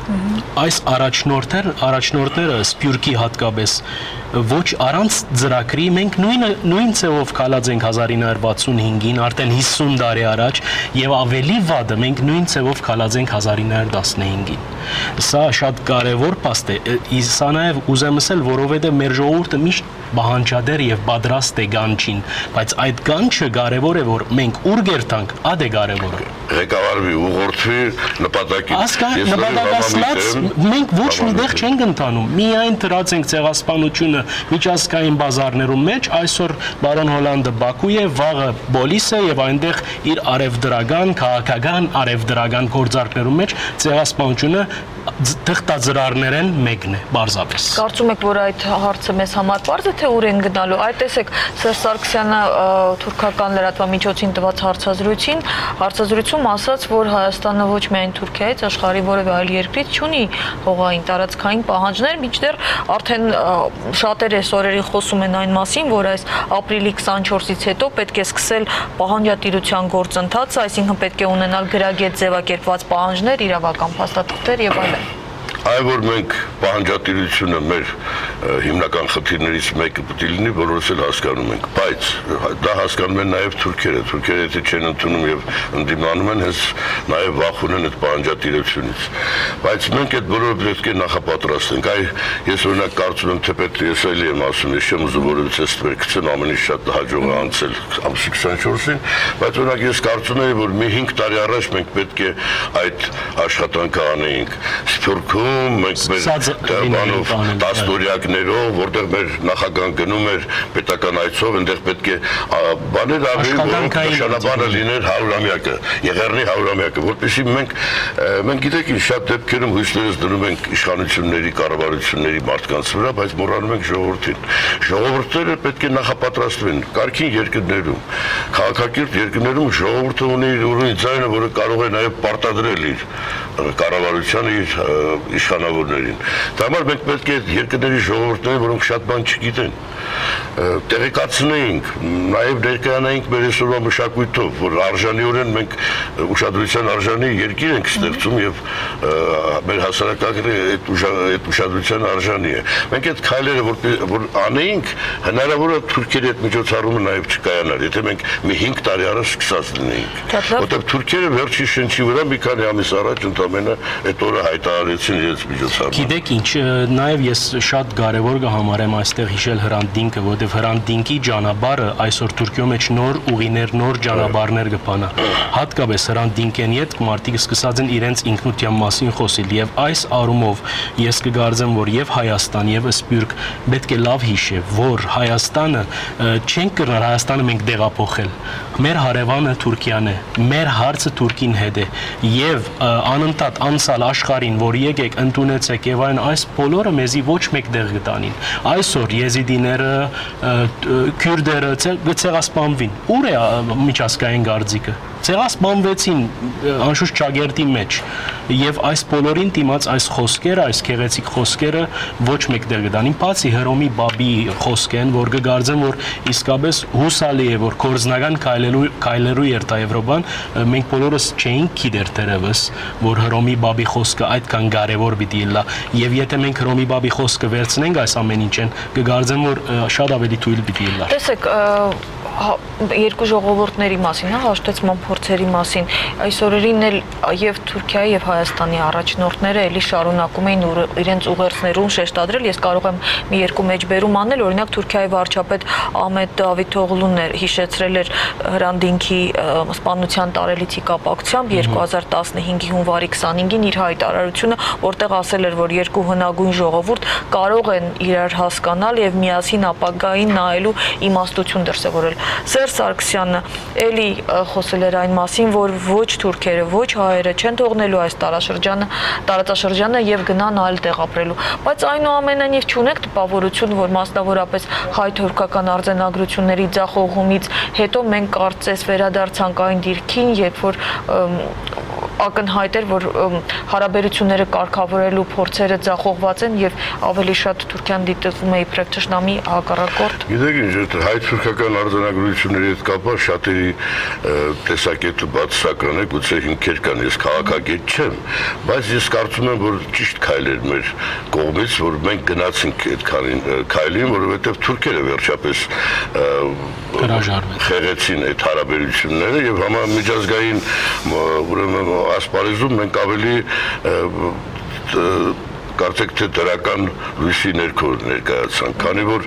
Այս առաջնորդներ, առաջնորդները Սփյուռքի հատկապես ոչ առանց ծրագրի մենք նույն նույն ցեվով կալած ենք հազար ինը հարյուր վաթսունհինգին, արդեն հիսուն տարի առաջ, եւ ավելի վատը մենք նույն ցեվով կալած ենք հազար ինը հարյուր տասնհինգին։ Սա շատ կարևոր փաստ է, սա նաեւ ուզեմ ասել, որովհետեւ մեր ժողովուրդը միշտ բանջադեր եւ պատրաստ է գանչին, բայց այդ գանչը կարևոր է, որ մենք ուր գերտանք, ադե կարևորը։ Ղեկավարվի ուղղորդվի նպատակի։ Նպատակասլաց մենք ոչ մի տեղ չենք ընթանում, միայն դրած ենք ցեղասպանությունը միջազգային բազարներում մեջ, այսօր բարոն Հոլանդը Բաքու է, վաղը Բոլիս է եւ այնտեղ իր արևդրական, քաղաքական, արևդրական գործարքներում մեջ ցեղասպանությունը թղթաձրարներեն մեկն է, բարձապես։ Կարծում եք, որ այդ հարցը մեզ համար բարձ է, թե ուր են գնալու։ Այդ տեսեք, Սերժ Սարգսյանը թուրքական լրատվամիջոցին տված հարցազրույցին, հարցազրույցում ասաց, որ Հայաստանը ոչ միայն Թուրքիայից, աշխարհի որևէ այլ երկրից չունի հողային տարածքային պահանջներ, մինչդեռ արդեն շատերը այս օրերին խոսում են այն մասին, որ այս ապրիլի քսանչորսից հետո պետք է սկսել պահանջատիրության գործընթացը, այսինքն պետք է ունենալ գրագետ ձևակերպված պահանջներ, իրավական փաստաթղթեր եւ այլն։ Այ որ մենք պահանջատիրությունը մեր հիմնական խնդիրներից մեկը պետք է լինի, բոլորս էլ հասկանում ենք, բայց դա հասկանում են նաև թուրքերը, թուրքերը եթե չեն ընդունում եւ ընդդիմանում են, հենց նաև վախ ունեն այդ պահանջատիրությունից։ Բայց մենք այդ բոլորը պետք է նախապատրաստենք։ Այ ես օրինակ կարծում եմ, թե պետք է ես այլ եմ ասում, ես չեմ ուզում որևէ ստվերքցեն ամենից շատ հաջող է անցել ամսի քսանչորսին, բայց օրինակ ես կարծում եմ, որ մի հինգ տարի առաջ մենք պետք է այդ աշխատանքը անեինք։ Սփյուռքում մենք մեր տասնօրյակներով, որտեղ մեր նախագահան գնում էր պետական այցով, այնտեղ պետք է բաներ ավելի, որոնք նշանաբանը լիներ հարյուրամյակը, Եղեռնի հարյուրամյակը, որպեսզի մենք մենք գիտեք ինչ շատ դեպքերում հույսներս դնում ենք իշխանությունների, կառավարությունների մարդկանց վրա, բայց մոռանում ենք ժողովրդին։ Ժողովուրդները պետք է նախապատրաստվեն կարգին երկրներում, քաղաքակիրթ երկրներում ժողովուրդը ունի ուրույն ձայնը, որը կարող է նաև պարտադրել իր կառավարությանը, իր իշխանավորներին։ Դա համար մենք պետք է երկրների ժողովուրդներին, որոնք շատ բան չգիտեն, տեղեկացնեինք, նաև ներկայանայինք մեր այսօրվա մշակույթով, որ արժանիորեն մենք ուշադրության արժանի երկիր ենք ստեղծում եւ մեր հասարակակիրը այդ ուշադրության արժանի է։ Մենք այդ քայլերը որ անեինք, հնարավոր է թուրքերի այդ միջոցառումը նաև չկայանար, եթե մենք մի հինգ տարի առաջ սկսած լինեինք։ Որտեղ թուրքերը վերջի շնչի վրա մի քանի ամիս առաջ ընդամենը այդ օրը հայտարարեցին իրենց միջոցառումը։ Գիտեք ինչ, նաև ես շատ կարևոր կհամարեմ այստեղ հիշել Հրանտ Դինքը, որտեղ Հրանտ Դինքի ճանապարհը այսօր Թուրքիո մեջ նոր ուղիներ, նոր ճանապարհներ կփանա։ Հատկապես Հրանտ Դինքեն հետ մարդիկ սկսած են իրենց ինքնության մասին խոսել եւ այս առումով ես կգարձեմ, որ եւ Հայաստան եւ Սփյուռք պետք է լավ հիշե, որ Հայաստանը չենք կրնար Հայաստանը մենք դեղափոխել։ Մեր հարևանը Թուրքիան է, մեր հարցը Թուրքին հետ է եւ անընդհատ անցալ աշխարհին, որ եկեք ընդունեցեք եւ այն այս բոլորը մեզի ոչ մեկ դեղ գտանին։ Այսօր եզիդիները, քյուրդերը ցեղասպանվին։ Ուր է միջազգային գարձիկը։ Ցեղասպանվեցին անշուշտ ճագերտի մեջ եւ այս բոլորին դիմաց այս խոսքերը, այս քեղեցիկ խոսքերը ոչ մեկ դեր գտանին, բացի Հռոմի Բաբի խոսքեն, որ կգարձեմ, որ իսկապես հուսալի է, որ կորզնական քայլելու քայլերու երթա Եվրոպան, մենք բոլորս չէինք գիտեր դերևս, որ Հռոմի Բաբի խոսքը այդքան կարևոր պիտի լա եւ եթե մենք Հռոմի Բաբի խոսքը վերցնենք այս ամեն ինչեն, կգարձեմ, որ շատ ավելի թույլ պիտի լա։ Տեսեք, երկու ժողովուրդների մասին, հա, հաշտեցման փորձերի մասին, այս օրերին էլ եւ Թուրքիայի եւ Հայաստանի առաջնորդները էլի շարունակում էին իրենց ուղերձներում շեշտադրել, ես կարող եմ մի երկու մեջբերում անել, օրինակ Թուրքիայի վարչապետ Ահմեդ Դավիթօղլուն էր հիշեցրել էր Հրանտ Դինքի սպանության տարելիցի կապակցությամբ երկու հազար տասնհինգի հունվարի քսանհինգին իր հայտարարությունը, որտեղ ասել էր, որ երկու հնագույն ժողովուրդ կարող են իրար հասկանալ եւ միասին ապագային նայելու իմաստություն դրսեւորել։ Սերժ Սարգսյանը էլի խոսել էր այն մասին, որ ոչ թուրքերը, ոչ հայերը չեն թողնելու այս տարածաշրջանը, տարածաշրջանը եւ գնան այլ տեղ ապրելու։ Բայց այնուամենայնիվ չունեք տպավորություն, որ մասնավորապես հայ-թուրքական արձանագրությունների ձախողումից հետո մենք կարծես վերադարձանք այն դիրքին, երբ որ ակնհայտ էր, որ հարաբերությունները կարգավորելու փորձերը ձախողված են եւ ավելի շատ Թուրքիան դիտվում է իբրև թշնամի հակառակորդ։ Գիտեք ինչ, հայ-թուրքական արձանագրությունների հետ կապված շատերի տեսակետը բացասական է, գուցե հիմքեր կան, ես քաղաքագետ չեմ, բայց ես կարծում եմ, որ ճիշտ քայլ էր մեր կողմից, որ մենք գնացինք այդ քայլին, որովհետեւ թուրքերը վերջապես խեղեցին այդ հարաբերությունները եւ համամիջազգային ուրեմն ասպարեզում մենք ավելի կարծեք թե դրական լույսի ներքո ներկայացան, քանի որ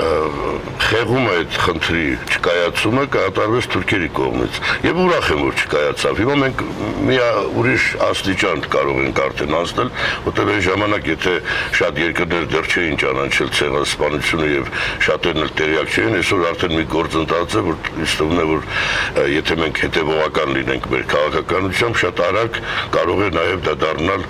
խեղումը այդ խնդրի չկայացումը կատարվեց թուրքերի կողմից եւ ուրախ եմ որ չկայացավ։ Հիմա մենք մի ուրիշ աստիճան կարող ենք արդեն անցնել, որտեղ այն ժամանակ եթե շատ երկրներ դեռ չէին ճանաչել ցեղասպանությունը եւ շատերն էլ տեղյակ չէին, այսօր արդեն մի գործընթաց է, որ ինձ թվում է որ եթե մենք հետեւողական լինենք մեր քաղաքականությամբ, շատ արագ կարող է նաեւ դա դառնալ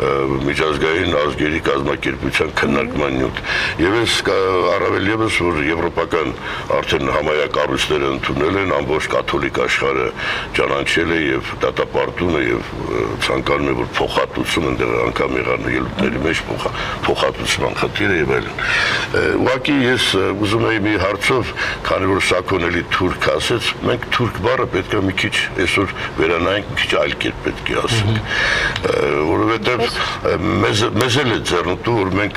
միջազգային ազգերի կազմակերպության քննարկման նյութ։ Եվ ես առավել եւս որ եվրոպական արդեն համայա կառույցները ընդունել են, ամբողջ կաթոլիկ աշխարհը ճանաչել է եւ դատապարտում է եւ ցանկանում է որ փոխհատուցում ընդեղ անգամ եղան ելույթների մեջ փոխհատուցման խնդիրը եւ այլն։ Ուղղակի ես ուզում եի մի հարցով, քանի որ Սակոն էլի թուրք ասեց, մենք թուրք բառը պետք է մի քիչ այսօր վերանայենք, մի քիչ այլ կերպ պետք է ասենք, որովհետեւ մեզ մեզ էլ է ձեռնտու որ մենք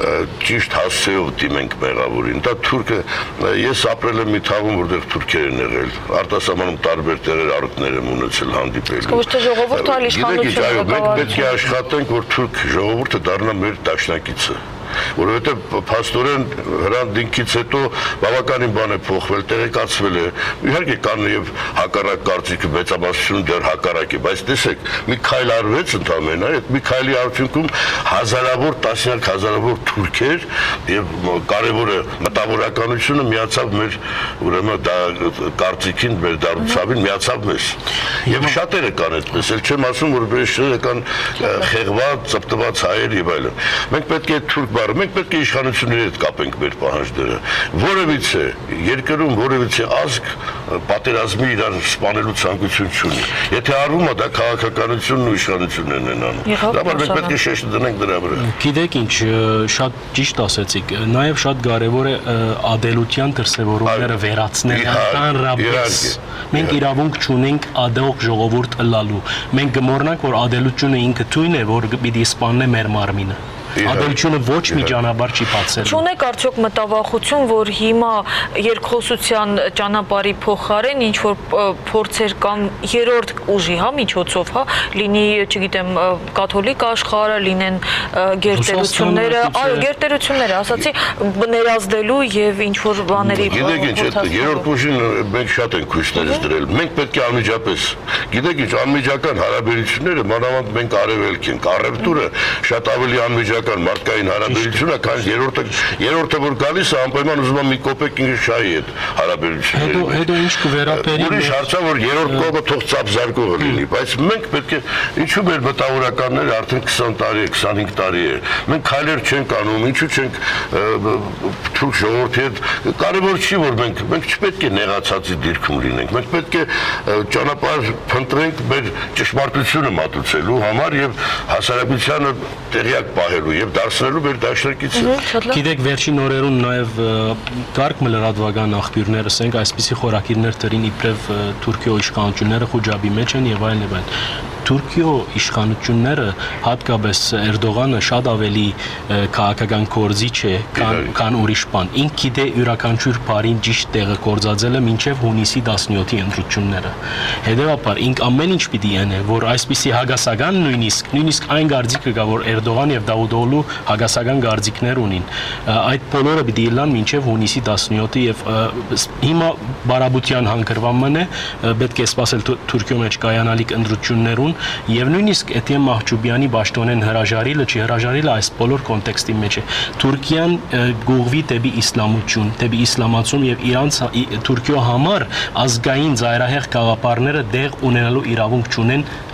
ճիշտ հասցեով դիմենք մեղավորին։ Դա թուրքը ես ապրել եմ մի թաղում, որտեղ թուրքեր են եղել, արտասահմանում տարբեր տեղեր առիթներ եմ ունեցել հանդիպելու։ Ոչ թե ժողովուրդը այլ իշխանությունը։ Մենք պետք է աշխատենք, որ թուրք ժողովուրդը դառնա մեր դաշնակիցը։ Որովհետև փաստորեն հրանդինքից հետո բավականին բան է փոխվել, տեղեկացվել է։ Իհարկե կան եւ հակառակ կարծիքը, մեծամասնություն դեռ հակառակ է, բայց տեսեք, մի քայլ արվեց ընդամենը, այդ մի քայլի արդյունքում հազարավոր, տասնյակ հազարավոր թուրքեր եւ կարեւորը մտավորականությունը միացավ մեր ուրեմն դա կարծիքին, մեր դառնցավին միացավ մեզ։ Եվ շատերը կան այդպես, էլ չեմ ասում, որ բեշները կան խեղված, ծպտված հայեր եւ այլն։ Մենք պետք է թուրք մենք պետք է իշխանությունների հետ կապենք մեր պահանջները։ Որևիցե երկրում որևիցե ազգ պատերազմի իրար սպանելու ցանկություն չունի։ Եթե արվում է դա քաղաքականությունն ու իշխանություններն են անում։ Դա համար մենք պետք է շեշտը դնենք դրա վրա։ Գիտեք ինչ, շատ ճիշտ ասեցիք, նաև շատ կարևոր է ադելության դրսևորումները վերացնելը հանրապես։ Մենք իրավունք չունենք ադող ժողովուրդ ըլլալու։ Մենք գմորնանք, որ ադելությունը ինքը թույն է, որ պիտի սպաննե մեր մարմինը։ Ադելությունը ոչ մի ճանապարհ չի բացել։ Չունեք արդյոք մտավախություն, որ հիմա երկխոսության ճանապարհի փոխարեն ինչ որ փորձեր կան երրորդ ուժի, հա, միջոցով, հա, լինի, չգիտեմ, կաթոլիկ աշխարհը, լինեն գերտերությունները, այո, գերտերությունները, ասացի, ներազդելու եւ ինչ որ բաների։ Գիտեք ինչ, երրորդ ուժին մենք շատ ենք հույսներս դրել։ Մենք պետք է անմիջապես, գիտեք ինչ, անմիջական հարաբերությունները, մանավանդ մենք արևելք ենք, առևտուրը շատ ավելի անմիջական մարդկային հարաբերությունը, քան երրորդը երրորդը որ գալիս է անպայման ուզում է մի կոպեկ ինքը շահի հետ հարաբերությունները։ Հետո հետո ինչ կվերապերի։ Ուրիշ հարցը որ երրորդ կողմը թող ծափզարկողը լինի, բայց մենք պետք է ինչու մեր մտավորականները արդեն քսան տարի է, քսանհինգ տարի է։ Մենք քայլեր չենք անում, ինչու չենք թուրք ժողովրդի հետ կարևոր չի որ մենք մենք չպետք է նեղացածի դիրքում լինենք։ Մենք պետք է ճանապարհ փնտրենք մեր ճշմարտությունը մատուցելու համար եւ հասարակությանը տեղյակ պահելու եւ դարձնելու մեր դաշնակիցը։ Գիտեք, վերջին օրերուն նաեւ կարգ լրատվական աղբյուրները ասենք այսպիսի խորակիրներ դրին իբրև Թուրքիո իշխանությունները խոջաբի մեջ են եւ այլն եւ այլն։ Թուրքիո իշխանությունները հատկապես Էրդողանը շատ ավելի քաղաքական գործիչ է քան ուրիշ բան։ Ինքը գիտե յուրաքանչյուր բարին ճիշտ տեղը կորցածելը մինչև հունիսի տասնյոթի ընտրությունները։ Հետևաբար ինք ամեն ինչ պիտի անե, որ այսպիսի հագասական նույնիսկ նույնիսկ այն գարձիկը կա, որ Էրդողան եւ Դավուդօղլու հագասական գարձիկներ ունին։ Այդ բոլորը պիտի լան մինչև հունիսի տասնյոթի եւ հիմա բարաբուտյան հանգրվանն է, պետք է սպասել Թուրքիո մեջ կայանալիք ընտրություններուն եւ նույնիսկ Էթիեմ Մահջուբյանի Բաշտոնեն հրաժարիլը չի հրաժարիլը այս բոլոր կոնտեքստի մեջ է։ Թուրքիան գողվի դեպի իսլամություն, դեպի իսլամացում եւ իրանց Թուրքիո համար ազգային ծայրահեղ գաղափարները դեղ ունենալու իրավունք չունեն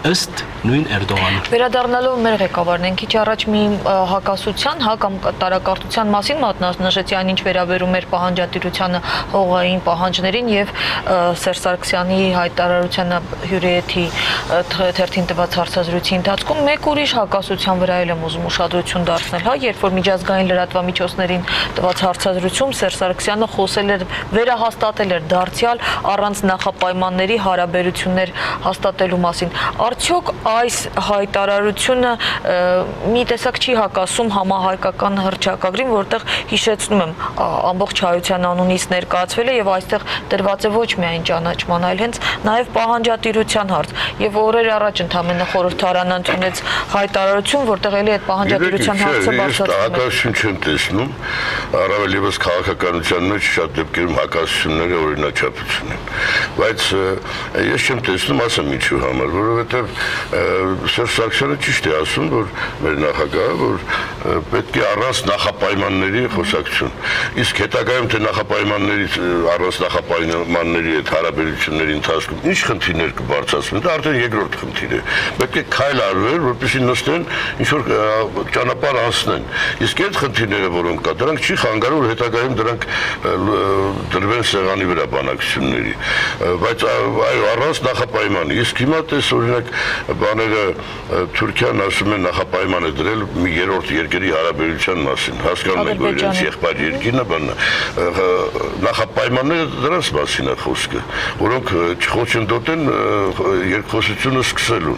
ըստ նույն Էրդողանի։ Վերադառնալով մեր ղեկավարն քիչ առաջ մի հակասության, հա կամ տարակարտության մասին մատնանշեցի այն ինչ վերաբերում էր պահանջատիրությանը, հողային պահանջներին եւ Սերժ Սարգսյանի հայտարարությանը հյուրեթի թերթին տված հարցազրույցի ընթացքում մեկ ուրիշ հակասության վրա եմ ուզում ուշադրություն դարձնել, հա, երբ որ միջազգային լրատվամիջոցներին տված հարցազրույցում Սերժ Սարգսյանը խոսել էր, վերահաստատել էր դարձյալ առանց նախապայմանների հարաբերություններ հաստատելու մասին։ Արդյոք այս հայտարարությունը մի տեսակ չի հակասում համահայկական հռչակագրին, որտեղ հիշեցնում եմ ամբողջ հայության անունից ներկայացվել է եւ այստեղ դրված է ոչ միայն ճանաչման, այլ հենց նաեւ պահանջատիրության հարց։ Եվ օրեր առաջ ընդամենը խորհրդարանը ընդունեց հայտարարություն, որտեղ էլի այդ պահանջատիրության հարցը բարձրացնում է։ Հակասություն չեմ տեսնում, առավել եւս քաղաքականության մեջ շատ դեպքերում հակասությունները օրինաչափություն են։ Բայց ես չեմ տեսնում, ասեմ ինչու համար, որովհետեւ Սերժ Սարգսյանը ճիշտ է ասում, որ մեր նախագահը, որ պետք է առանց նախապայմանների խոսակցություն։ Իսկ հետագայում թե նախապայմանների առանց նախապայմանների այդ հարաբերությունների ընթացքում ինչ խնդիրներ կբարձրացվեն, դա արդեն երկրորդ խնդիր է։ Պետք է քայլ արվեր, որպեսզի նստեն, ինչ որ ճանապարհ անցնեն։ Իսկ այդ խնդիրները, որոնք կա, դրանք չի խանգարում, որ հետագայում դրանք դրվեն սեղանի վրա բանակցությունների։ Բայց այո, առանց նախապայմանի։ Իսկ հիմա տես օրինակ բաները Թուրքիան ասում է նախապայման է դրել մի երրորդ երկրի հարաբերության մասին, հասկանում եք, որ իրենց եղբայր երկիրն է, բանն նախապայմանները դրանց մասին է խոսքը, որոնք չխոչընդոտեն երկխոսությունը սկսելուն։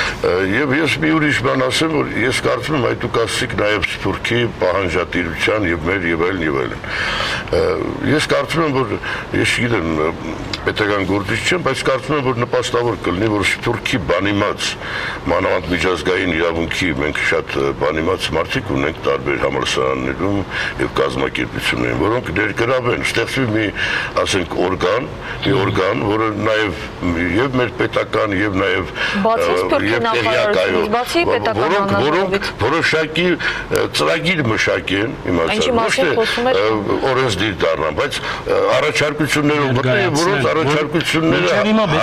Եվ ես մի ուրիշ բան ասեմ, որ ես կարծում եմ այդ դուք ասիք նաև Սփյուռքի պահանջատիրության եւ մեր եւ այլն եւ այլն։ Ես կարծում եմ, որ ես գիտեմ պետական գործիչ չեմ, բայց կարծում եմ, որ նպաստավոր կլինի, որ Սփյուռքի բանիմաց մանավանդ միջազգային իրավունքի մենք շատ բանիմաց մարդիկ ունենք տարբեր համալսարաններում եւ կազմակերպություններում, որոնք ներգրավեն, ստեղծվի մի, ասենք, օրգան, մի օրգան, որը նաեւ եւ մեր պետական եւ նաեւ եւ տեղյակայով, որոնք որոնք որոշակի ծրագիր մշակեն, իմացա, ոչ թե օրենսդիր դառնան, բայց առաջարկություններով մտնեն, որոնց առաջարկությունները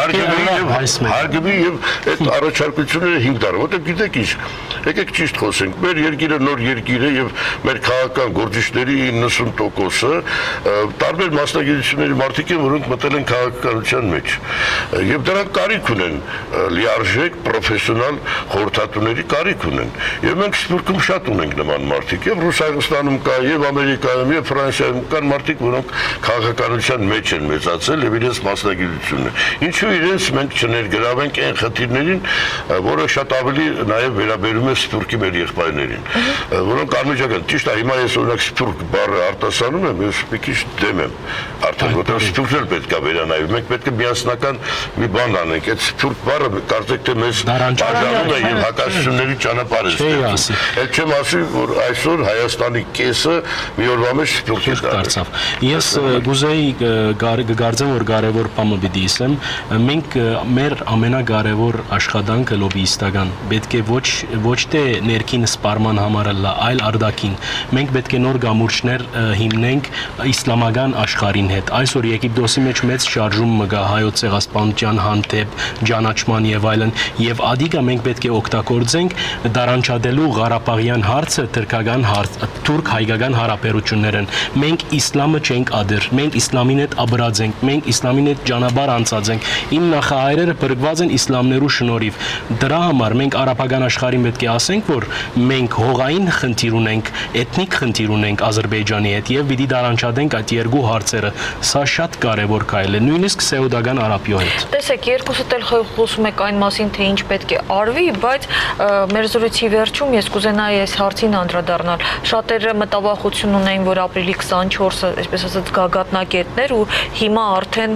հարգվի եւ այդ առաջարկությունները հիմք դառնան, որտեղ գիտեք ինչ, եկեք ճիշտ խոսենք, մեր երկիրը նոր երկիր է եւ մեր քաղաքական գործիչների իննսուն տոկոսը տարբեր մասնագիտությունների մարդիկ են, որոնք մտել են քաղաքականության մեջ եւ դրանք կարիք ունեն լիարժեք պրոֆեսիոնալ խորհրդատուների կարիք ունեն եւ մենք Սփյուռքում շատ ունենք նման մարդիկ եւ Ռուսաստանում կա եւ Ամերիկայում եւ Ֆրանսիայում կան մարդիկ, որոնք քաղաքականության մեջ են մեծացել եւ իրենց մասնագիտությունը։ Ինչու իրենց մենք չներգրավենք այն խնդիրներին, որը շատ ավելի նաեւ վերաբերում է Սփյուռքի մեր եղբայրներին, որոնք անմիջական, ճիշտ է, հիմա ես օրինակ Սփյուռք բառը արտասանում եմ, ես մի քիչ դեմ եմ, արդեն որտեղ Սփյուռքն էլ պետք է վերանայվի, մենք պետք է միասնական մի բան անենք, այդ Սփյուռք բառը կարծեք թե մեզ բաժանում է եւ հակասությունների ճանապարհ է ստեղծում։ Այդ չեմ ասի, որ այսօր Հայաստանի կեսը մի օրվա մեջ Սփյուռքի դարձավ։ Ես գուզեի գարձեմ, որ կարևոր բանը պիտի ասեմ, մենք մեր ամենակարևոր աշխատանքը լոբիիստական պետք է ոչ ոչ թե ներքին սպառման համար լա, այլ արդակին։ Մենք պետք է նոր գամուրջներ հիմնենք իսլամական աշխարհին հետ։ Այսօր Եգիպտոսի մեջ մեծ շարժում մգա հայոց ցեղասպանության հանդեպ, ճանաչման եւ այլն, եւ ադիգա մենք պետք է օգտագործենք դարանչադելու Ղարաբաղյան հարցը թուրքական հարց, թուրք-հայկական հարաբերություններն։ Մենք իսլամը չենք ադր, մենք իսլամին հետ աբրած ենք, մենք իսլամին հետ ճանապարհ անցած ենք։ Իմ նախահայրերը բրկված են իսլամներու շնորհիվ։ Դրա համար մենք արաբական աշխարհին պետք է ասենք, որ մենք հողային խնդիր ունենք, էթնիկ խնդիր ունենք Ադրբեջանի հետ եւ պիտի դարանչադենք այդ երկու հարցերը։ Սա շատ կարեւոր քայլ է, նույնիսկ Սաուդական Արաբիայի հետ։ Տեսեք, երկուսդ էլ խոսում եք այն մասին, թե ինչ պետք է արվի, բայց մեր զրույցի վերջում ես կուզենայի այս հարցին անդրադառնալ։ Շատերը մտավախություն ունեն, որ ապրիլի քսանչորսը, այսպես ասած, գագաթնակետներ ու հիմա արդեն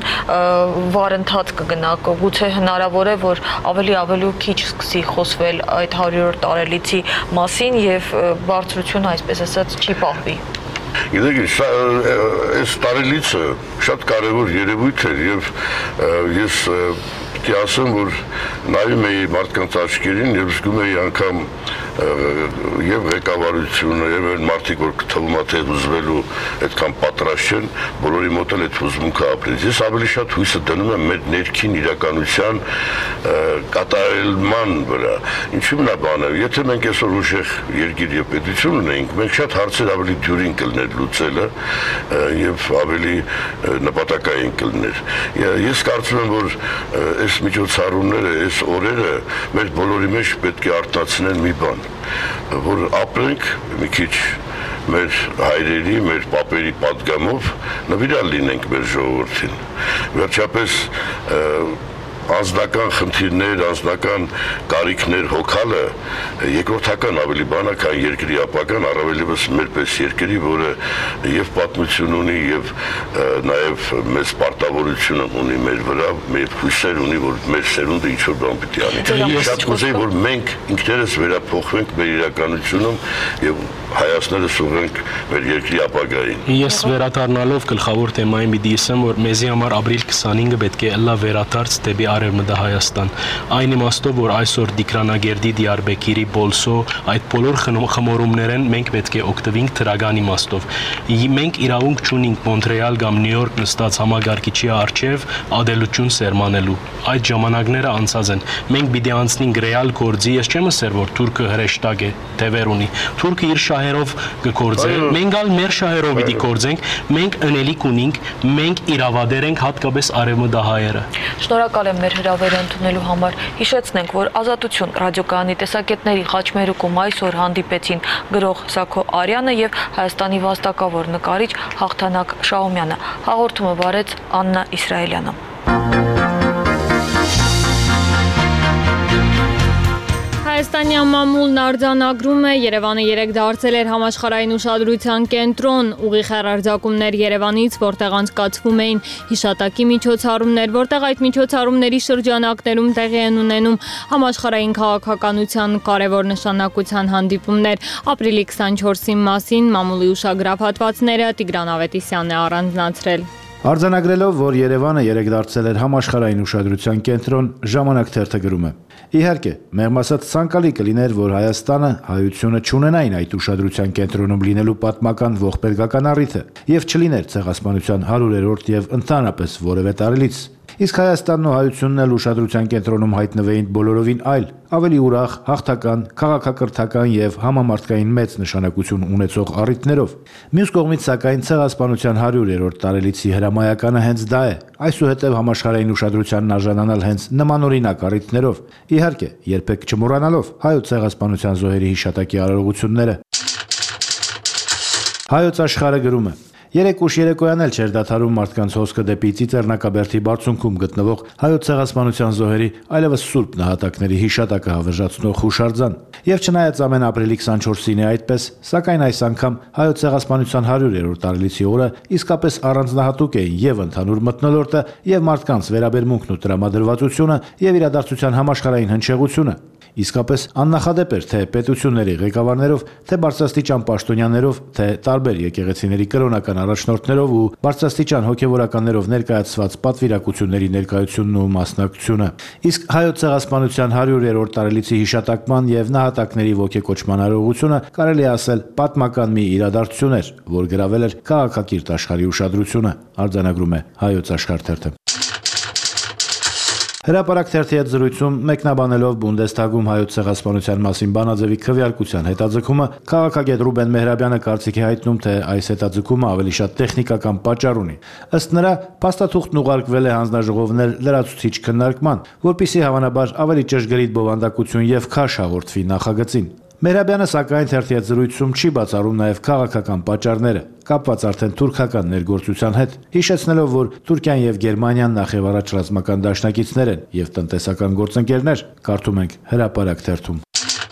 վարընթաց կգնա, գուցե հնարավոր է, որ ավելի ավելի քիչ սկսի խոսվել այդ հարյուրորդ տարելիցի մասին եւ բարձրությունը, այսպես ասած, չի պահվի։ Գիտեք, այս տարելիցը շատ կարևոր երևույթ էր եւ ես Պետք է ասեմ, որ նայում էի մարդկանց աչքերին եւ զգում էի անգամ եւ ղեկավարությունը եւ այն մարդիկ, որ թվում է թե ուզվելու այդքան պատրաստ չեն, բոլորի մոտ էլ այդ հուզմունքը ապրեց։ Ես ավելի շատ հույսը դնում եմ մեր ներքին իրականության կատարելման վրա։ Ինչու՞ նա բանը, եթե մենք այսօր ուժեղ երկիր եւ պետություն ունենք, մենք շատ հարցեր ավելի դյուրին կլներ լուծելը եւ ավելի նպատակային կլներ։ Ես կարծում եմ, որ այս միջոցառումները, այս օրերը մեր բոլորի մեջ պետք է արտացնեն մի բան, որ ապրենք մի քիչ մեր հայրերի, մեր պապերի պատգամով նվիրալ լինենք մեր ժողովրդին։ Վերջապես անձնական խնդիրներ, անձնական կարիքներ հոգալը երկրորդական ավելի բան է, քան երկրի ապագան, առավելևս մեր պես երկրի, որը եւ պատմություն ունի եւ նաեւ մեծ պարտավորություն ունի մեր վրա, մեր հույսեր ունի, որ մեր սերունդը ինչ որ բան պիտի անի։ Շատ կուզեի, որ մենք ինքներս վերափոխվենք մեր իրականությունում եւ հայացքները սուղենք մեր երկրի ապագային։ Ես վերադառնալով գլխավոր թեմային պիտի ասեմ, որ մեզի համար ապրիլ քսանինը պետք է լա վերադարձ դեպի Արևմտահայաստան։ Այն իմաստով, որ այսօր Դիկրանագերդի, Դիարբեկիրի, Բոլսո այդ բոլոր խմորումներեն մենք պետք է օգտվենք դրական իմաստով։ Մենք իրավունք չունենք Մոնտրեալ կամ Նյու Յորք նստած համագարկիչի առջև ադելություն սերմանելու։ Այդ ժամանակները անցած են։ Մենք պիտի անցնենք ռեալ գործի, ես չեմ ասեր, որ թուրքը հրեշտակ է, թևեր ունի։ Թուրքը իր շահերով կգործե, մենք ալ մեր շահերով պիտի գործենք, մենք ընելիք ունենք, մենք իրավադեր ենք հատկապես արևմտահայերը։ Շնորհակալ եմ մեր հրավերը ընդունելու համար։ Հիշեցնենք, որ Ազատություն ռադիոկայանի տեսակետների խաչմերուկում այսօր հանդիպեցին գրող Սաքո Արյանը եւ Հայաստանի վաստակավոր նկարիչ Հաղթանակ Շահումյանը։ Հաղորդումը վարեց Աննա Իսրայելյանը։ Հայաստանյան մամուլն արձանագրում է, Երևանը երեկ դարձել էր համաշխարհային ուշադրության կենտրոն, ուղիղ հեռարձակումներ Երևանից, որտեղ անցկացվում էին հիշատակի միջոցառումներ, որտեղ այդ միջոցառումների շրջանակներում տեղի են ունենում համաշխարհային քաղաքականության կարևոր նշանակության հանդիպումներ։ Ապրիլի քսանչորսի մասին մամուլի ուշագրավ հատվածները Տիգրան Ավետիսյանն է առանձնացրել։ Արձանագրելով, որ Երևանը երեկ դարձել էր համաշխարհային ուշադրության կենտրոն, Ժամանակ թերթը գրում է. Իհարկե, մեղմ ասած ցանկալի կլիներ, որ Հայաստանը, հայությունը չունենային այդ ուշադրության կենտրոնում լինելու պատմական ողբերգական առիթը եւ չլիներ ցեղասպանության հարյուրերորդ եւ ընդհանրապես որևէ տարելից։ Իսկ Հայաստանն ու հայությունն էլ ուշադրության կենտրոնում հայտնվեին բոլորովին այլ, ավելի ուրախ, հաղթական, քաղաքակրթական եւ համամարտկային մեծ նշանակություն ունեցող առիթներով։ Մյուս կողմից, սակայն, ցեղասպանության հարյուրերորդ տարելիցի հրամայականը հենց դա է, այսուհետև համաշխարհային ուշադրությանն արժանանալ հենց նմանօրինակ առիթներով։ Իհարկե, երբեք չմոռանալով հայոց ցեղասպանության զոհերի հիշատակի արարողությունները։ Հայոց աշխարհը գրում է. Երեք ուշ երեկոյան էլ չէր դադարում մարդկանց հոսքը դեպի Ծիծեռնակաբերդի բարձունքում գտնվող հայոց ցեղասպանության զոհերի այլևս սուրբ նահատակների հիշատակը հավերժացնող հուշարձան։ Եվ չնայած ամեն ապրիլի քսանչորսին է այդպես, սակայն այս անգամ հայոց ցեղասպանության հարյուրերորդ տարելիցի օրը իսկապես առանձնահատուկ էին եւ ընդհանուր մթնոլորտը, եւ մարդկանց վերաբերմունքն ու տրամադրվածությունը, եւ իրադարձության համաշխարհային հնչեղությունը։ Իսկապես աննախադեպ էր թե պետությունների ղեկավարներով, թե բարձրաստիճան պաշտոնյաներով, թե տարբեր եկեղեցիների կրոնական առաջնորդներով ու բարձրաստիճան հոգևորականներով ներկայացված պատվիրակությունների ներկայությունն ու մասնակցությունը։ Իսկ հայոց ցեղասպանության հարյուրերորդ տարելիցի հիշատակման եւ նահատակների ոգեկոչման արարողությունը կարելի է ասել պատմական մի իրադարձություն էր, որ գրավել էր քաղաքակիրթ աշխարհի ուշադրությունը, արձանագրում է Հայոց աշխարհ թերթը։ Հրապարակ թերթի հետ զրույցում մեկնաբանելով Բունդեսթագում հայոց ցեղասպանության մասին բանաձևի քվեարկության հետաձգումը, քաղաքագետ Ռուբեն Մեհրաբյանը կարծիքի հայտնում, թե այս հետաձգումը ավելի շատ տեխնիկական պատճառ ունի։ Ըստ նրա, փաստաթուղթն ուղարկվել է հանձնաժողովներ լրացուցիչ քննարկման, որպիսի հավանաբար ավելի ճշգրիտ բովանդակություն եւ քաշ հաղորդվի նախագծին։ Մեհրաբյանը սակայն թերթի հետ զրույցում չի բացառում նաև քաղաքական պատճառները, կապված արդեն թուրքական ներգործության հետ, հիշեցնելով, որ Թուրքիան եւ Գերմանիան նախևառաջ ռազմական դաշնակիցներ են եւ տնտեսական գործընկերներ, կարդում ենք Հրապարակ թերթում։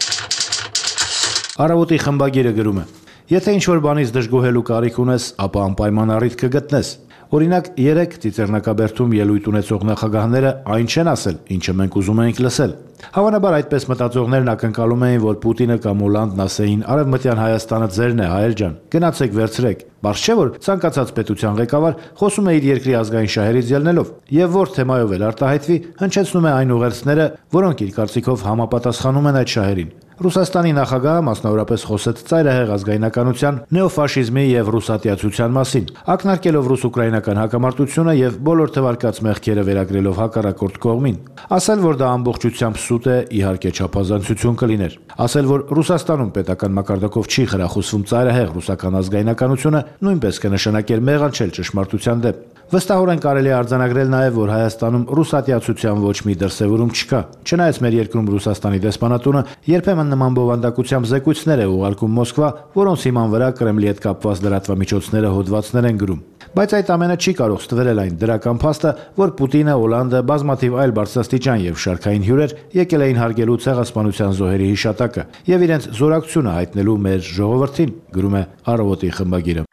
Առավոտի խմբագիրը գրում է. Եթե ինչ-որ բանից դժգոհելու կարիք ունես, ապա անպայման առիթ կգտնես։ Օրինակ, երեք Ծիծեռնակաբերդում ելույթ ունեցող նախագահները այն չեն ասել, ինչը մենք ուզում էինք լսել։ Հավանաբար այդպես մտածողներն ակնկալում էին, որ Պուտինը կամ Օլանդն ասեին Արևմտյան Հայաստանը ձերն է, հայեր ջան, գնացեք վերցրեք։ Բարձ չէ, որ ցանկացած պետության ղեկավար խոսում է իր երկրի ազգային շահերից ելնելով, եւ որ թեմայով էլ արտահայտվի, հնչեցնում է այն ուղերձները, որոնք իր կարծիքով համապատասխանում են այդ շահերին։ Ռուսաստանի նախագահը մասնավորապես խոսեց ծայրահեղ ազգայնականության, նեոֆաշիզմի եւ ռուսատիացության մասին, ակնարկելով ռուս-ուկրաինական հակամարտությունը եւ բոլոր թվարկած մեղքերը վերագրելով հակառակորդ կողմին։ Ասել, որ դա ամբողջությամբ սուտ է, իհարկե չափազանցություն կլիներ։ Ասել, որ Ռուսաստանում պետական մակարդակով չի խրախուսվում ծայրահեղ ռուսական ազգայնականությունը, նույնպես կնշանակեր մեղանչել ճշմարտության դեմ։ Վստահորեն կարելի է արձանագրել նաև, որ Հայաստանում ռուսատիացության ոչ մի դրսևորում չկա։ Չնայած մեր երկրում Ռուսաստանի դեսպանատունը երբեմն նման բովանդակությամբ զեկույցներ է ուղարկում Մոսկվա, որոնց հիման վրա Կրեմլի հետ կապված լրատվամիջոցները հոդվածներ են գրում։ Բայց այդ ամենը չի կարող ստվերել այն դրական փաստը, որ Պուտինը, Օլանդը, բազմաթիվ այլ բարձրաստիճան եւ շարքային հյուրեր եկել էին հարգելու ցեղասպանության զոհերի հիշատակը եւ իրենց զորակցությունը հայտնելու մեր ժողովրդին, գրում է Առավոտի խմբագիրը։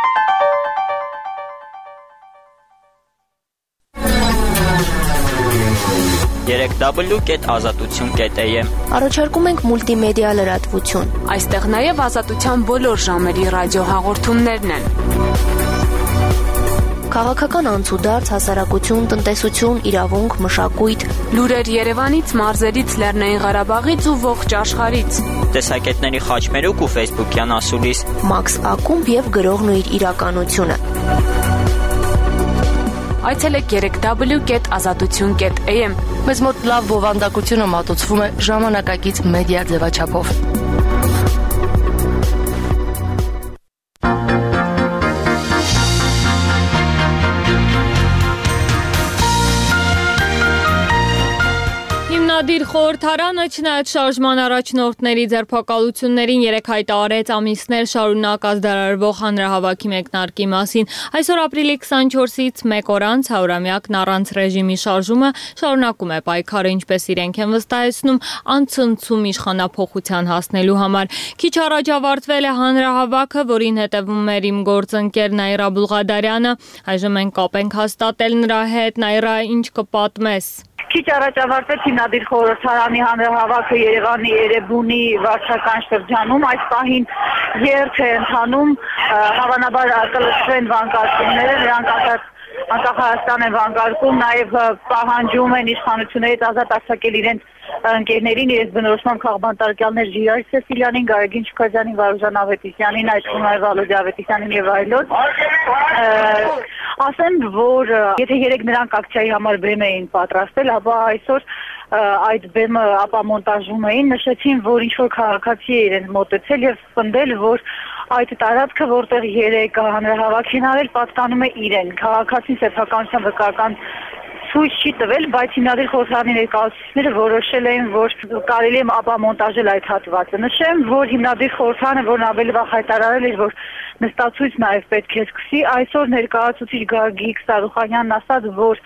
երեք w կետ ազատություն կետ a m Առաջարկում ենք մուլտիմեդիա լրատվություն։ Այստեղ նաև ազատության բոլոր ժամերի ռադիոհաղորդումներն են։ Քաղաքական անցուդարձ, հասարակություն, տնտեսություն, իրավունք, մշակույթ, լուրեր Երևանից, մարզերից, Լեռնային Ղարաբաղից ու ողջ աշխարհից։ Տեսակետների խաչմերուկ ու ֆեյսբուքյան ասուլիս, Մաքս Ակումբ եւ գրողն ու իր իրականությունը։ Այցելեք երեք w կետ ազատություն կետ a m Մեզ մոտ լավ բովանդակությունը մատուցվում է ժամանակակից մեդիա ձևաչափով։ Հիմնադիր խորհրդարանը չնայած շարժման առաջնորդների ձերբակալություններին երեկ հայտարարեց ամիսներ շարունակ ազդարարվող հանրահավաքի մեկնարկի մասին։ Այսօր ապրիլի քսանչորսից մեկ օր անց հարյուրամյակն առանց ռեժիմի շարժումը շարունակում է պայքարը, ինչպես իրենք են վստահեցնում, անցնցում իշխանափոխության հասնելու համար։ Քիչ առաջ ավարտվել է հանրահավաքը, որին հետևում էր իմ գործընկեր Նաիրա Բուլղադարյանը։ Այժմ մենք կապ ենք հաստատել նրա հետ։ Նաիրա, ինչ կպատմես։ Քիչ առաջ ավարտվեց հիմնադիր խորհրդարանի հանրահավաքը Երևանի Էրեբունի վարչական շրջանում։ Այս պահին երթ է ընթանում, հավանաբար կլսվեն վանկարկումները, նրանք անկախ Հայաստան են վանկարկում, նաև պահանջում են իշխանություններից ազատ արձակել իրենց ընկերներին, իրենց բնորոշմամբ քաղբանտարկյալներ Ժիրայր Սեսիլյանին, Գարեգին Շուքազյանին, Վարուժան Ավետիսյանին, այդ թվում Վալոդի Ավետիսյանին եւ այլոց։ Ասեմ, որ եթե երեք նրանք ակցիայի համար բեմ էին պատրաստել, ապա այսօր այդ բեմը ապամոնտաժում էին, նշեցին, որ ինչ-որ քաղաքացի է իրենց մոտեցել եւ պնդել, որ այդ տարածքը, որտեղ երեք հանրահավաք են արել, պատկանում է իրեն։ Քաղաքացին սեփականության վկայական ցույց չի տվել, բայց հիմնադիր խորհրդարանի ներկայացուցիչները որոշել էին, որ կարելի է ապամոնտաժել այդ հատվածը։ Նշեմ, որ հիմնադիր խորհրդարանը, որն ավելի վաղ հայտարարել էր, որ նստացույց նաև պետք է սկսի, այսօր ներկայացուցիչ Գագիկ Սարուխանյանն ասաց, որ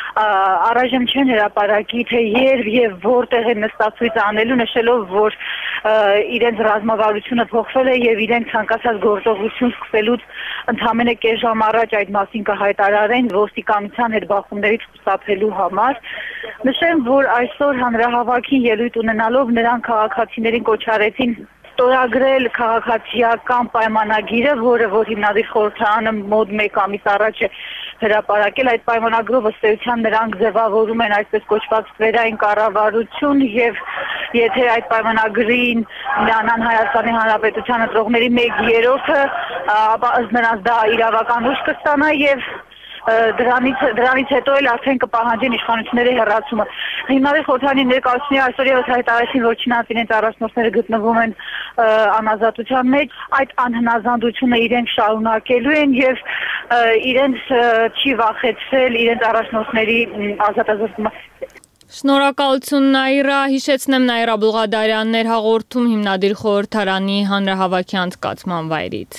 առայժմ չեն հրապարակի, թե երբ եւ որտեղ են նստացույց անելու, նշելով, որ իրենց ռազմավարությունը փոխվել է եւ իրենք ցանկացած գործողություն սկսելուց ընդամենը կես ժամ առաջ այդ մասին կհայտարարեն ոստիկանության հետ բախումներից խուսափելու համար։ Նշեմ, որ այսօր հանրահավաքին ելույթ ունենալով նրանք քաղաքացիներին կոչ արեցին ստորագրել քաղաքացիական պայմանագիրը, որը որ հիմնադիր խորհրդարանը մոտ մեկ ամիս առաջ է հրապարակել, այդ պայմանագրով ըստ էության նրանք ձևավորում են այսպես կոչված ստվերային կառավարություն եւ եթե այդ պայմանագրին միանան Հայաստանի Հանրապետության ընտրողների մեկ երրորդը, ապա ըստ նրանց դա իրավական ուժ կստանա եւ դրանից դրանից հետո էլ արդեն կպահանջեն իշխանությունների հեռացումը։ Հիմնադիր խորհրդարանի ներկայացուցիչները այսօր եւս հայտարարեցին, որ չնայած իրենց առաջնորդները գտնվում են անազատության մեջ, այդ անհնազանդությունը իրենք շարունակելու են եւ իրենց չի վախեցել իրենց առաջնորդների ազատազրկումը։ Շնորհակալություն Նաիրա, հիշեցնեմ Նաիրա Բուլղադարյանն էր հաղորդում հիմնադիր խորհրդարանի հանրահավաքի անցկացման վայրից։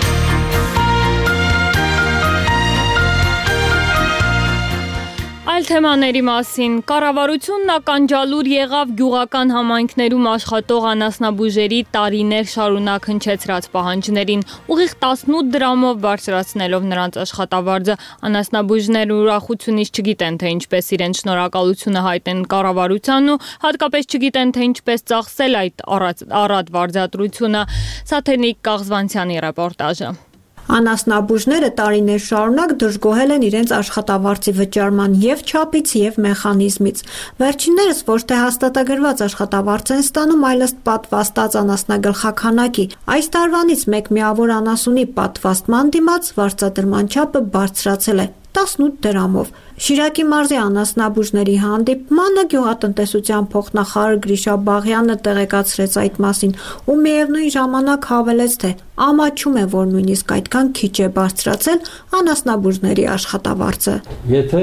Այլ թեմա Թեմաների մասին կառավարությունն ականջալուր եղավ գյուղական համայնքներում աշխատող անասնաբույժերի տարիներ շարունակ հնչեցրած պահանջներին, ուղիղ տասնութ դրամով բարձրացնելով նրանց աշխատավարձը։ Անասնաբույժները ուրախությունից չգիտեն, թե ինչպես իրենց շնորհակալությունը հայտնեն կառավարությանն ու հատկապես չգիտեն, թե ինչպես ծախսել այդ առատ վարձատրությունը։ Սաթենիկ Կաղզվանցյանի ռեպորտաժը։ Անասնաբույժները տարիներ շարունակ դժգոհել են իրենց աշխատավարձի վճարման եւ չափից եւ մեխանիզմից։ Վերջիններս ոչ թե հաստատագրված աշխատավարձ են ստանում, այլ ըստ պատվաստած անասնագլխաքանակի։ Այս տարվանից մեկ միավոր անասունի պատվաստման դիմաց վարձատրման չափը բարձրացել է տասնութ դրամով։ Շիրակի մարզի անասնաբույժների հանդիպմանը գյուղատնտեսության փոխնախարար Գրիշա Բաղյանը տեղեկացրեց այդ մասին ու միևնույն ժամանակ հավելեց, թե ամաչում է, որ նույնիսկ այդքան քիչ է բարձրացել անասնաբույժների աշխատավարձը։ Եթե